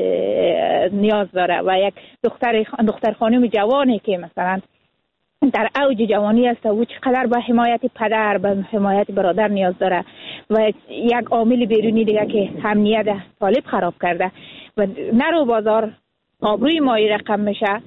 نیاز داره، و یک دختر دختر خانم جوانی که مثلا در اوج جوانی است و چقدر به حمایت پدر، به حمایت برادر نیاز داره. و یک عامل بیرونی دیگه که امنیت طالب خراب کرده و نرو بازار آبروی مایی رقم میشه،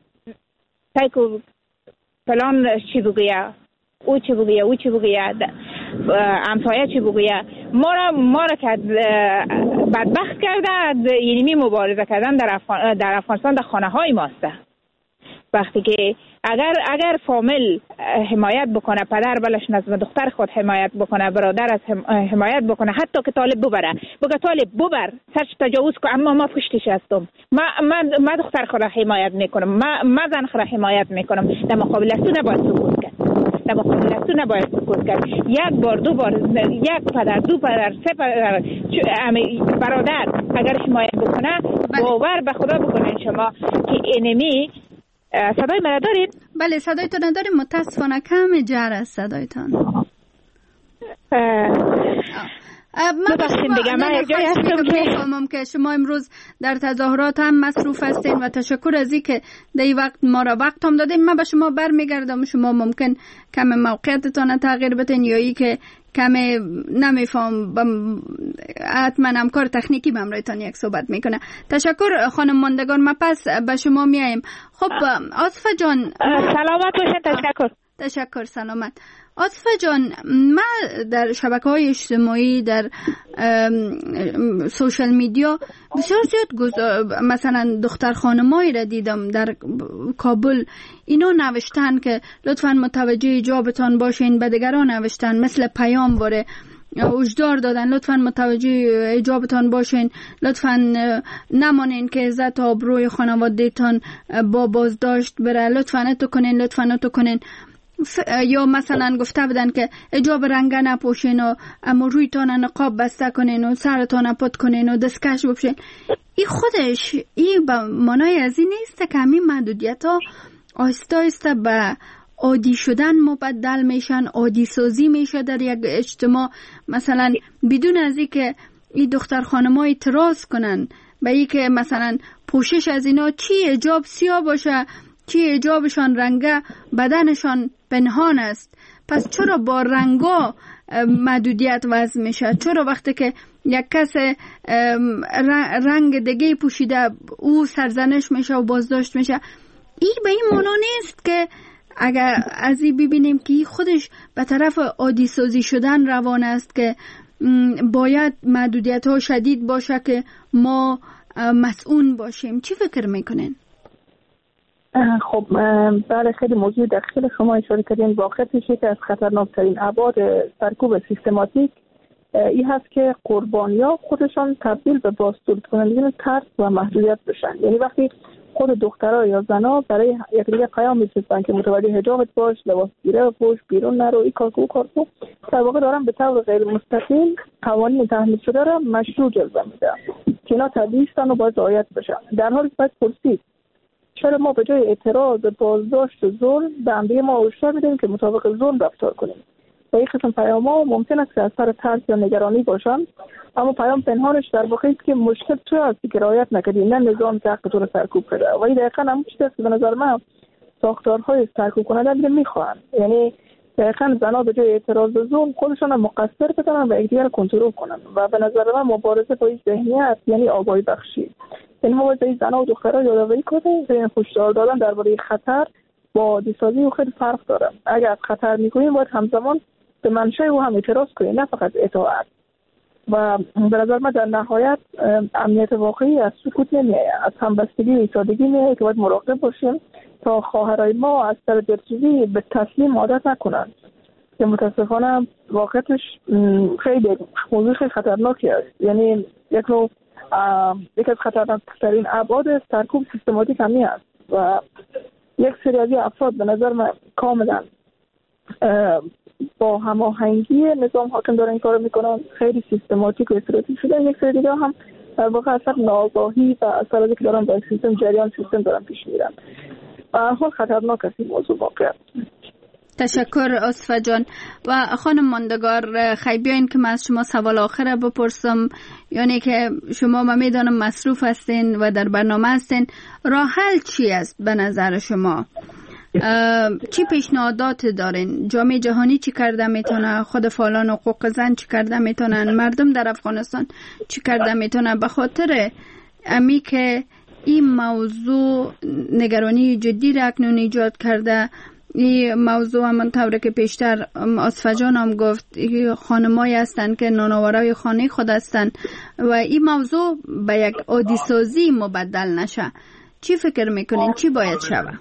تایکو فلان چی بگویه، او چی بگویه، او چی بگویه، همسایه چی بگویه، ما را ما را که بدبخت کرده. یعنی مبارزه کردن در, افغان در افغانستان در خانه های ماسته. وقتی که اگر اگر فامیل حمایت بکنه، پدر بلش نظم دختر خود حمایت بکنه، برادر از حمایت بکنه، حتی که طالب ببره، بگه طالب ببر سرش تجاوز کن اما ما پشتش هستم، ما ما ما دختر خود حمایت میکنم، ما ما زن خود حمایت میکنم. در مقابل تو نباید سکوت کرد، در مقابل تو نباید سکوت کرد. یک بار دو بار یک پدر، دو پدر، سه پدر، برادر اگر حمایت بکنه، باور به خدا بکنین شما که انمی. صدای من دارید؟ بله صدایتون نداریم، متاسفانه کم جر است صدایتان. من بگم که شما امروز در تظاهرات هم مصروف هستین و تشکر از این که در این وقت ما را وقت هم دادین. من به شما برمیگردم، شما ممکن کم موقعیتتان تغییر بدین یا ای که کم نمیفهم حتما همکار تکنیکی به همراهتان یک صحبت میکنه. تشکر خانم ماندگار. ما پس به شما میاییم. خب عاطفه جان سلامت باشین. تشکر تشکر سلامت. عاطفه جان، من در شبکه‌های اجتماعی، در سوشال میدیا بسیار زیاد مثلا دختر خانمایی را دیدم در کابل، اینا نوشتن که لطفاً متوجه حجابتان باشین، به دیگران نوشتن مثل پیام باره هشدار دادن لطفاً متوجه حجابتان باشین، لطفاً نمانین که عزت و آبروی خانواده‌تان با بازداشت بره، لطفاً اتو کنین، لطفاً اتو کنین. ف... یا مثلا گفته بودن که حجاب رنگه نپوشین و اما رویتان نقاب بسته کنین و سرتان پد کنین و دستکش بپوشین. این خودش این به معنای از این نیست که همین محدودیت ها آهسته آهسته به عادی شدن مبدل میشن، عادی سازی میشه در یک اجتماع، مثلا بدون از این که این دختر خانم ها اعتراض کنن به این که مثلا پوشش از اینا چی حجاب سیاه باشه، چی حجابشان رنگه، بدنشان پنهان است، پس چرا با رنگا محدودیت وضع میشه؟ چرا وقتی که یک کس رنگ دیگه پوشیده او سرزنش میشه و بازداشت میشه؟ این به این معنا نیست که اگر از این ببینیم که خودش به طرف عادی سازی شدن روان است که باید محدودیت ها شدید باشه که ما مسئول باشیم. چی فکر میکنین؟ خب بله، خیلی موضوع دقیق شما اشاره کردین. واقعیتش که از خطرناکترین ابعاد سرکوب سیستماتیک این هست که قربانی‌ها خودشان تبدیل به بازتولید کنندگان ترس و محدودیت بشن. یعنی وقتی خود دخترها یا زنها برای یک دیگه قیام می‌ایستن که متوجه حجابت باش، لباس گیره پوش، بیرون نرو، این کار کو کار کو، در واقع دارن به طور غیر مستقیم قوانین تحمیل شده را مشروع جلوه میدن که اینا طبیعی هستن و باید رعایت بشن. در حالی که باید پرسید چرا ما به جای اعتراض، بازداشت و ظلم به همدیگه ما هشدار میدیم که مطابق ظلم رفتار کنیم؟ و این قسم پیام‌ها ممکن است که از سر ترس یا نگرانی باشن، اما پیام پنهانش در واقع است که مشکل تو هستی که رعایت نکردی، نه نظام که حق تو رو سرکوب کرده. و این دقیقاً همون چیزی است که به نظر من ساختارهای سرکوب کننده دیگه میخوان. یعنی دقیقاً زنها به جای اعتراض و ظلم خودشون رو مقصر بدونن و یکدیگر رو کنترل کنن. و به نظر من مبارزه با این ذهنیت یعنی آگاهی بخشی. یعنی ما باید زنها و دخترها یادآوری کنیم که هشدار دادن درباره خطر با دیسازی و خیلی فرق داره. اگر از خطر میگوییم باید همزمان به منشأ او هم اعتراض کنیم، نه فقط اطاعت. و به نظر من در نهایت امنیت واقعی از سکوت نمیاد، از همبستگی و ایستادگی میاد که باید مراقب باشیم تا خواهرای ما از سر دلسوزی به تسلیم عادت نکنند که متاسفانه واقعیتش خیلی موضوع خیلی خطرناکی است. یعنی یک نوع یک از خطرناکترین ابعاد سرکوب سیستماتیک همی است و یک سری از افراد به نظر من کاملا با هماهنگی نظام حاکم دارن این کارو میکنن، خیلی سیستماتیک و استراتژیک شده. یک سری دیگه هم در واقع اثر ناآگاهی و اثر از اینکه دارن با سیستم جریان سیستم دارن پیش میرن. به هر حال خطرناک است این موضوع واقعا. تشکر آصفه جان. و خانم ماندگار، خیلی بیاین که من از شما سوال آخره بپرسم، یعنی که شما ما میدانم مصروف هستین و در برنامه هستین، راه حل چی است به نظر شما؟ چی پیشنهادات دارین؟ جامعه جهانی چی کرده میتونه؟ خود فعالان حقوق زن چی کرده میتونن؟ مردم در افغانستان چی کرده میتونه؟ به خاطر امی که این موضوع نگرانی جدی را اکنون ایجاد کرده. این موضوع همون طوری که پیشتر آصفه جان هم گفت، خانمایی هستند که نانآورای خانه خود هستند و این موضوع به یک عادی سازی مبدل نشه. چی فکر میکنین؟ چی باید شود؟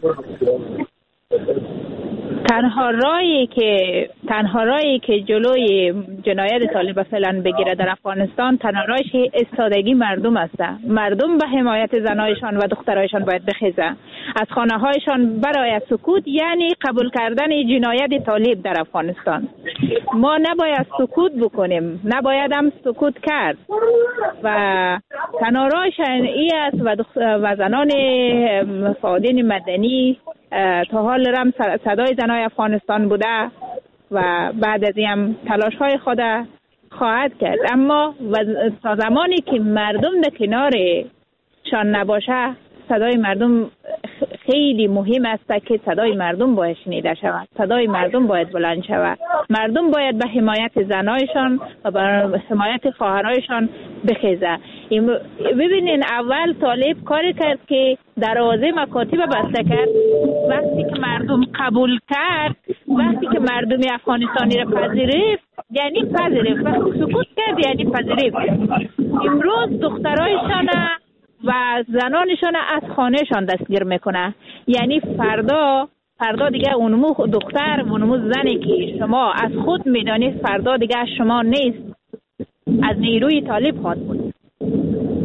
تنها راهی که تنها راهی که جلوی جنایت طالب فعلا بگیره در افغانستان، تنها راهش ایستادگی مردم است. مردم به حمایت زنایشان و دخترایشان باید بخیزه، از خانه هایشان برای سکوت، یعنی قبول کردن جنایت طالب در افغانستان. ما نباید سکوت بکنیم، نباید هم سکوت کرد و تنها راهش این است و, و زنان فعالین مدنی تا حال رم صدای زنای افغانستان بوده و بعد از این هم تلاش های خود خواهد کرد. اما تا زمانی که مردم در کنارشان نباشه، صدای مردم خیلی مهم است که صدای مردم باید شنیده شود، صدای مردم باید بلند شود. مردم باید به حمایت زنایشان و به حمایت خواهرایشان بخیزه. ببینین اول طالب کاری کرد که دروازه مکاتب بسته کرد. وقتی که مردم قبول کرد، وقتی که مردم افغانستانی را پذیرفت، یعنی پذیرفت، وقتی سکوت کرد یعنی پذیرفت. امروز دخترایشان و زنانشان از خانهشان دستگیر میکنه. یعنی فردا فردا دیگه اونمو دختر و اونمو زنی که شما از خود میدانید فردا دیگه شما نیست، از نیروی طالب خواهد بود.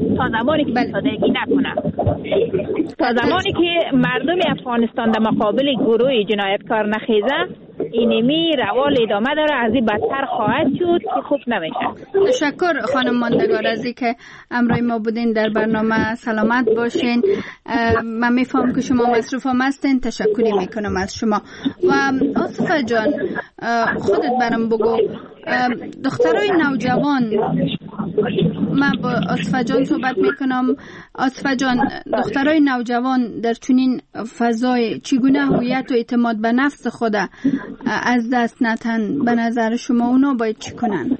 تا زمانی که سادگی نکنه، تا زمانی که مردم افغانستان در مقابل گروه جنایتکار نخیزه، اینمی روال ادامه داره، از این بدتر خواهد شد که خوب نمیشه. تشکر خانم ماندگار از این که امروز ما بودین در برنامه. سلامت باشین. من میفهم که شما مصروف هم هستین، تشکری میکنم از شما. و آصفه جان خودت برام بگو، دخترای نوجوان، من با آصفه جان صحبت میکنم. آصفه جان، دخترای نوجوان در چنین فضای چگونه هویت و اعتماد به نفس خود از دست ندن؟ به نظر شما اونا باید چی کنن؟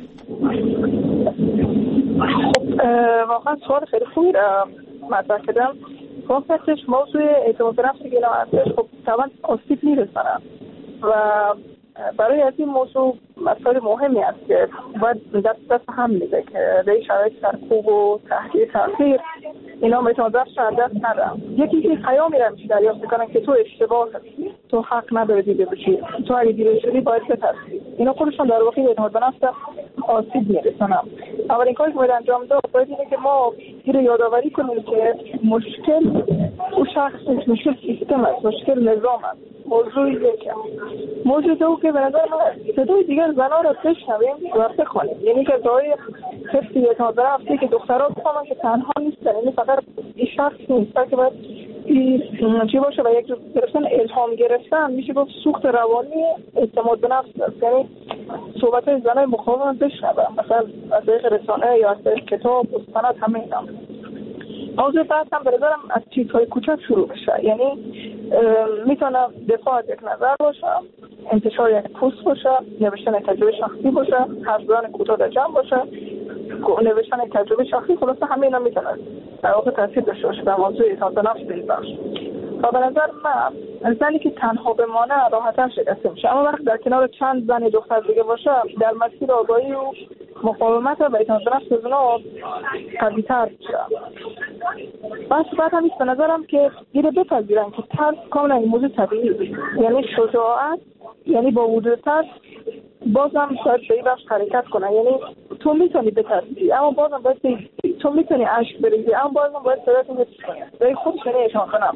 واقعا سوال خیلی خوبی مطرح کردم. واقعتش موضوع اعتماد به نفسی که اینا هستش، خب طبعا آسیب میرسنن و برای از این موضوع مسائل مهمی است که باید دست دست هم میده که در این شرایط سرکوب و تحقیر تحقیر اینا میتونه دستشان دست ندارم. یکی که پیامی را میشه دریافت میکنن که تو اشتباه هستی، تو حق نداری دیده بشی، تو اگه دیده شدی باید بترسی. اینا خودشان در واقع اعتماد به نفس آسیب میرسونم. اولین کاری که باید انجام داد باید اینه که ما این رو یادآوری کنیم که مشکل او شخص نیست، مشکل سیستم است، مشکل نظام است. موضوع یکم موضوع دو که به نظر من صدای دیگر زنها را بشنویم و بخوانیم، یعنی که صدای حفظ اعتماد به نفسی که دخترها بفهمن که تنها نیستن، یعنی فقط این شخص نیست، بلکه باید چی باشه و یک جور گرفتن الهام گرفتن میشه گفت سوخت روانی اعتماد به نفس است. یعنی صحبت های زنهای مقاوم بشنوم، مثلا از طریق رسانه یا از طریق کتاب و سند، همه اینا. موضوع بحث هم به نظرم از چیزهای کوچک شروع بشه، یعنی میتونه دفاع از یک نظر باشه، انتشار یک پست باشه، نوشتن تجربه شخصی باشه، حرف زدن کوتاه در جمع باشه، نوشتن تجربه شخصی. خلاصه همه اینا میتونه در واقع تاثیر داشته باشه در موضوع اعتماد به نفس بهش. و به نظر من زنی که تنها بمانه راحت‌تر شکسته میشه، اما وقتی در کنار چند زن دختر دیگه باشه در مسیر آگاهی و مقاومت و اعتماد به نفس اونا قوی‌تر میشه. بس بعد هم به نظرم که دیره بپذیرن که ترس کاملا این موضوع طبیعی، یعنی شجاعت، یعنی با وجود ترس بازم شاید به این بخش حرکت کنن. یعنی تو میتونی بترسی اما بازم باید بریزی، تو میتونی عشق بریزی اما بازم باید صداتون حفظ کنی. برای خودش یعنی اعتماد کنم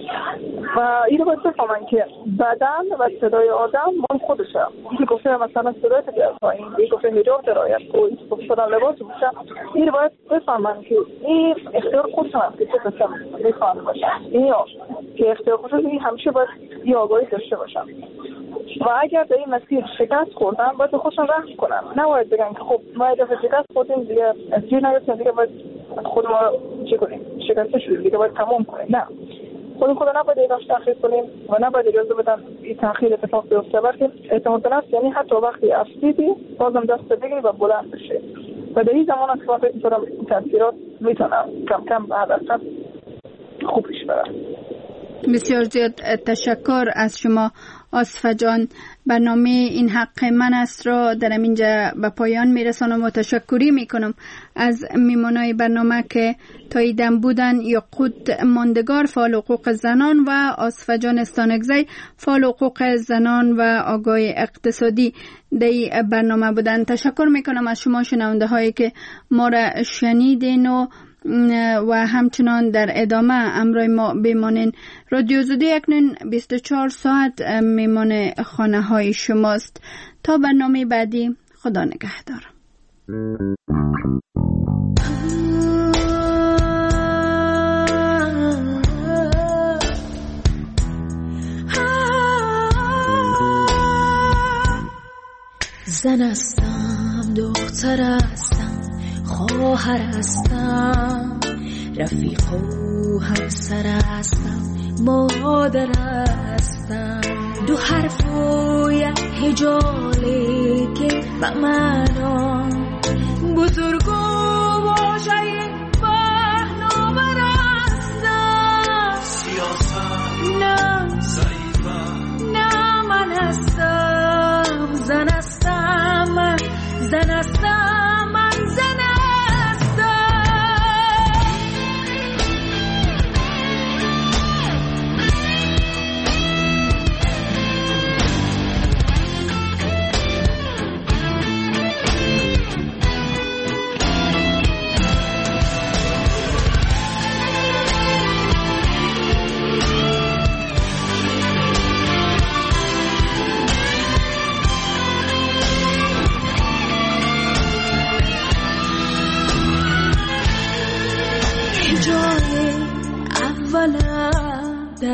و این رو باید بفهمن که بدن و صدای آدم مال خودشه. یکی گفته مثلا صدایت بیار پایین، یکی گفته حجاب درایت کن، گفته لباس بوشه. این رو باید بفهمن که این اختیار خودشون هست که چه قسم میخوان باشن. این که اختیار خودشون این همیشه باید یه آگاهی داشته باشن و اگر در این مسیر شکست خوردن باید خودشون رحم کنن، نباید بگن که خب ما اگه شکست خوردیم دیگه از جیر نگرفتیم دیگه باید خود ما چی کنیم، شکسته شدیم دیگه باید تمام کنیم. نه، خود خود نباید اینا تأخیر کنیم و نباید اجازه بدن این تأخیر اتفاق بیفته، بلکه اعتماد به نفس یعنی حتی وقتی افسیدی بازم دست بگیری و بلند بشی و در این زمان هم که فکر می‌کنم تاثیرات میتونن کم کم بعد از خوب پیش برن. بسیار زیاد تشکر از شما آصفه جان. برنامه این حق من است را در اینجا به پایان میرسانم و تشکری میکنم از میمانای برنامه که تاییدم بودن، یاقوت ماندگار فعال حقوق زنان و آصفه جان استانکزی فعال حقوق زنان و آگاه اقتصادی در برنامه بودن. تشکر میکنم از شما شنونده هایی که ما را شنیدین و و همچنان در ادامه امروز ما بمانین. رادیو آزادی اکنون بیست و چهار ساعت میمان خانه های شماست. تا برنامه بعدی، خدا نگهدار. زن هستم، دختر هستم، خواهر هستم، رفیق و همسر هستم، مادر هستم. دو حرف و یک هجاله که به معنا بزرگ و واژه پهناور هستم. سیاست نه ضعیفم، نه من هستم، زن هستم، من زن هستم، من زن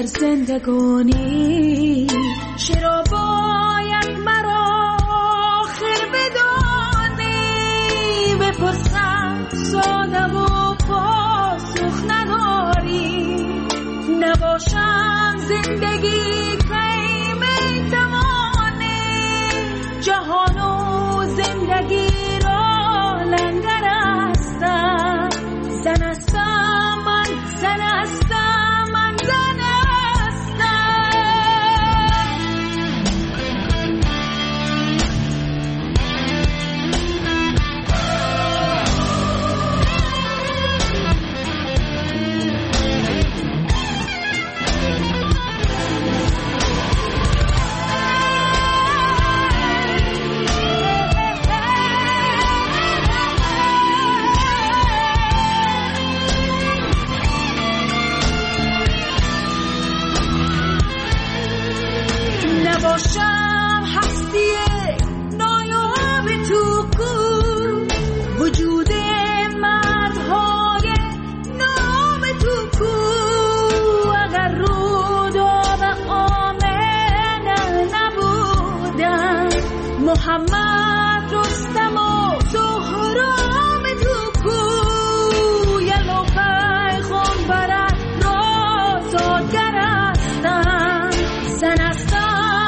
زندگانی چرا باید مرا آخر بدانی بپرسم ساده و پاسخ نداری نباشم زندگی کی میتوانی جهان و زندگی را لنگر هستم زن هستم من زن هستم من زن نباشم هستی نایاب تو کو وجود مردهای نام تو کو اگر روداب آمنه نبودم محمد رستم و زهرام تو کو یلو پیغمبرت را زادگر هستم زن هستم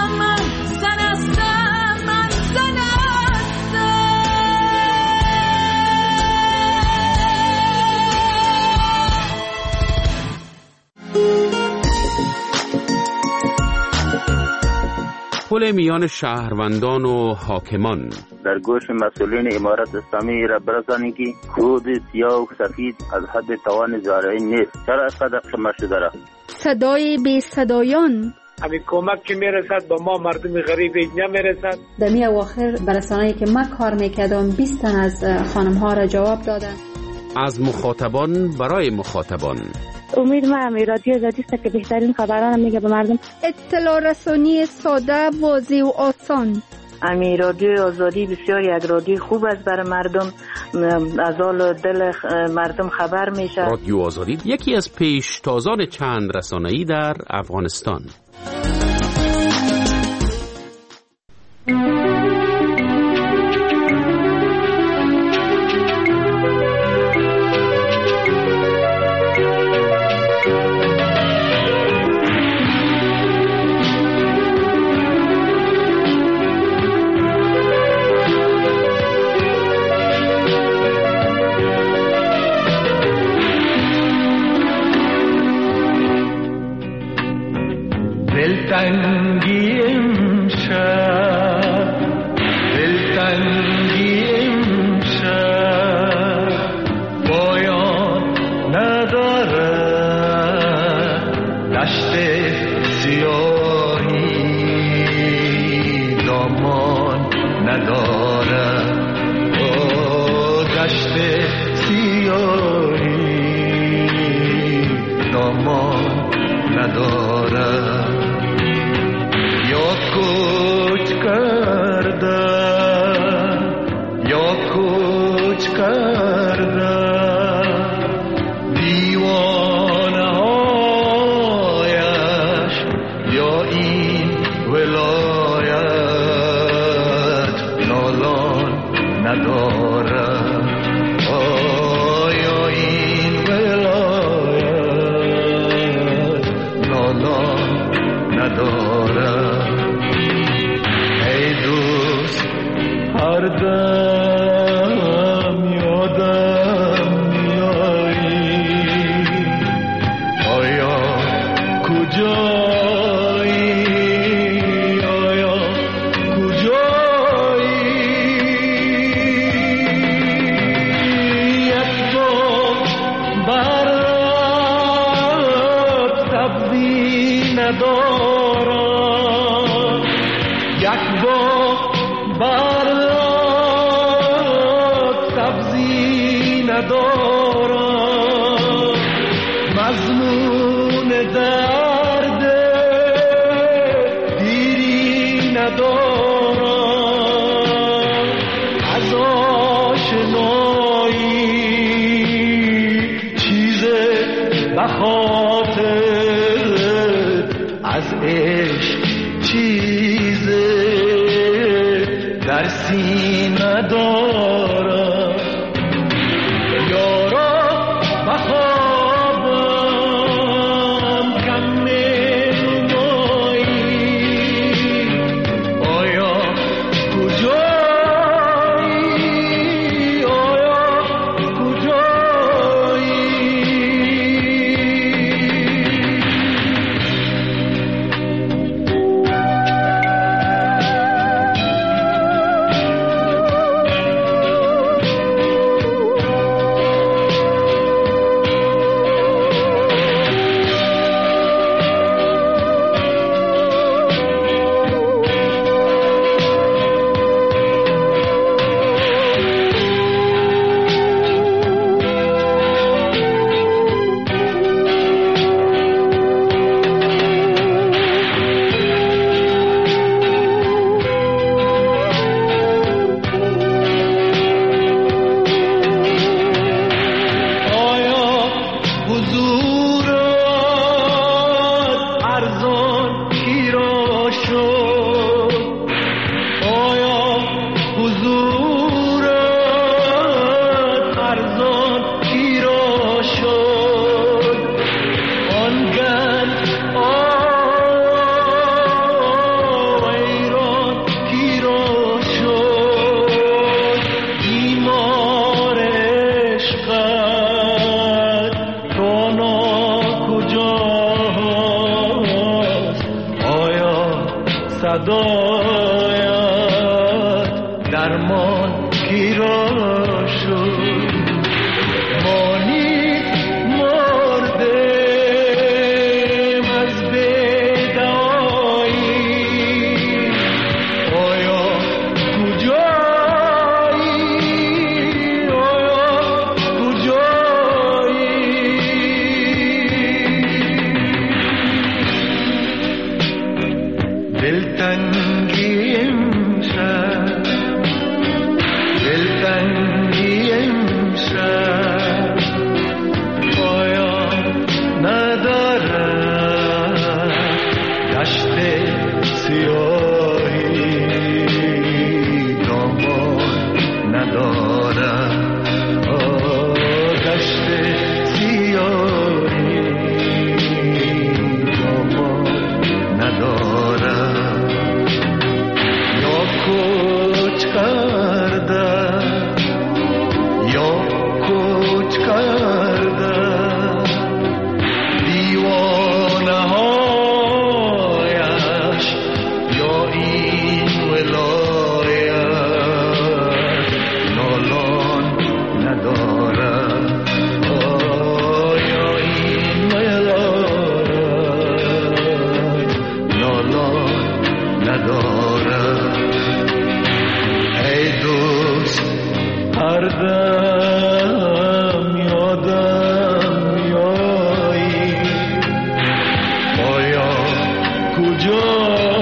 پل میان شهروندان و حاکمان در گوش مسئولین امارت اسلامی را برسانید که خود سیاه و سفید از حد توان زارعین نیست. چرا اینقدر شما شده را؟ صدای بی صدایان همین کمک که میرسد با ما مردم غریب نمیرسد. در می اواخر برسانه‌ای که من کار میکردم بیست تن از خانم ها را جواب دادن. از مخاطبان برای مخاطبان امید ما امی رادیو آزادی است که بهترین خبران میگه به مردم. اطلاع رسانی ساده، واضح و آسان. امی رادیو آزادی بسیار یک رادیو خوب است برای مردم، از حال دل مردم خبر میشه. رادیو آزادی یکی از پیشتازان چند رسانه‌ای در افغانستان. دلتنگی امشب دلتنگی امشب پایان نداره، دشت سیاهی دامان نداره، دشت سیاهی دامان نداره. یا کوچ کرده یا کوچ کرده دیوانه هایش، یا این ولایت نالان نداره، یا این ولایت نالان نداره. هر دم یادم میایی، آیا کجایی، آیا کجایی؟ یک بار برات سبزی ندارم، یک بار برات سبزی ندارم، مضمون درد دیری ندارم، از آشنایی چیز بخاطر از عشق چیزی در سینه دارم یارا بخوابم کم نمایی آیا کجایی آیا کجایی صدایت درمان گیرا شد مانی مردم از بدایی آیا کجایی آیا کجایی دلتنگی امشب دلتنگی امشب پایان ندارد دشت سیاهی دامان ندارد دشت سیاهی دامان ندارد یا کوچ کرده یا کوچ کرده دیوانه هایش یا این ولایت نالان ندارد یا این ولایت نالان ندارد ای دوست هر دم یادم میایی آیا کجا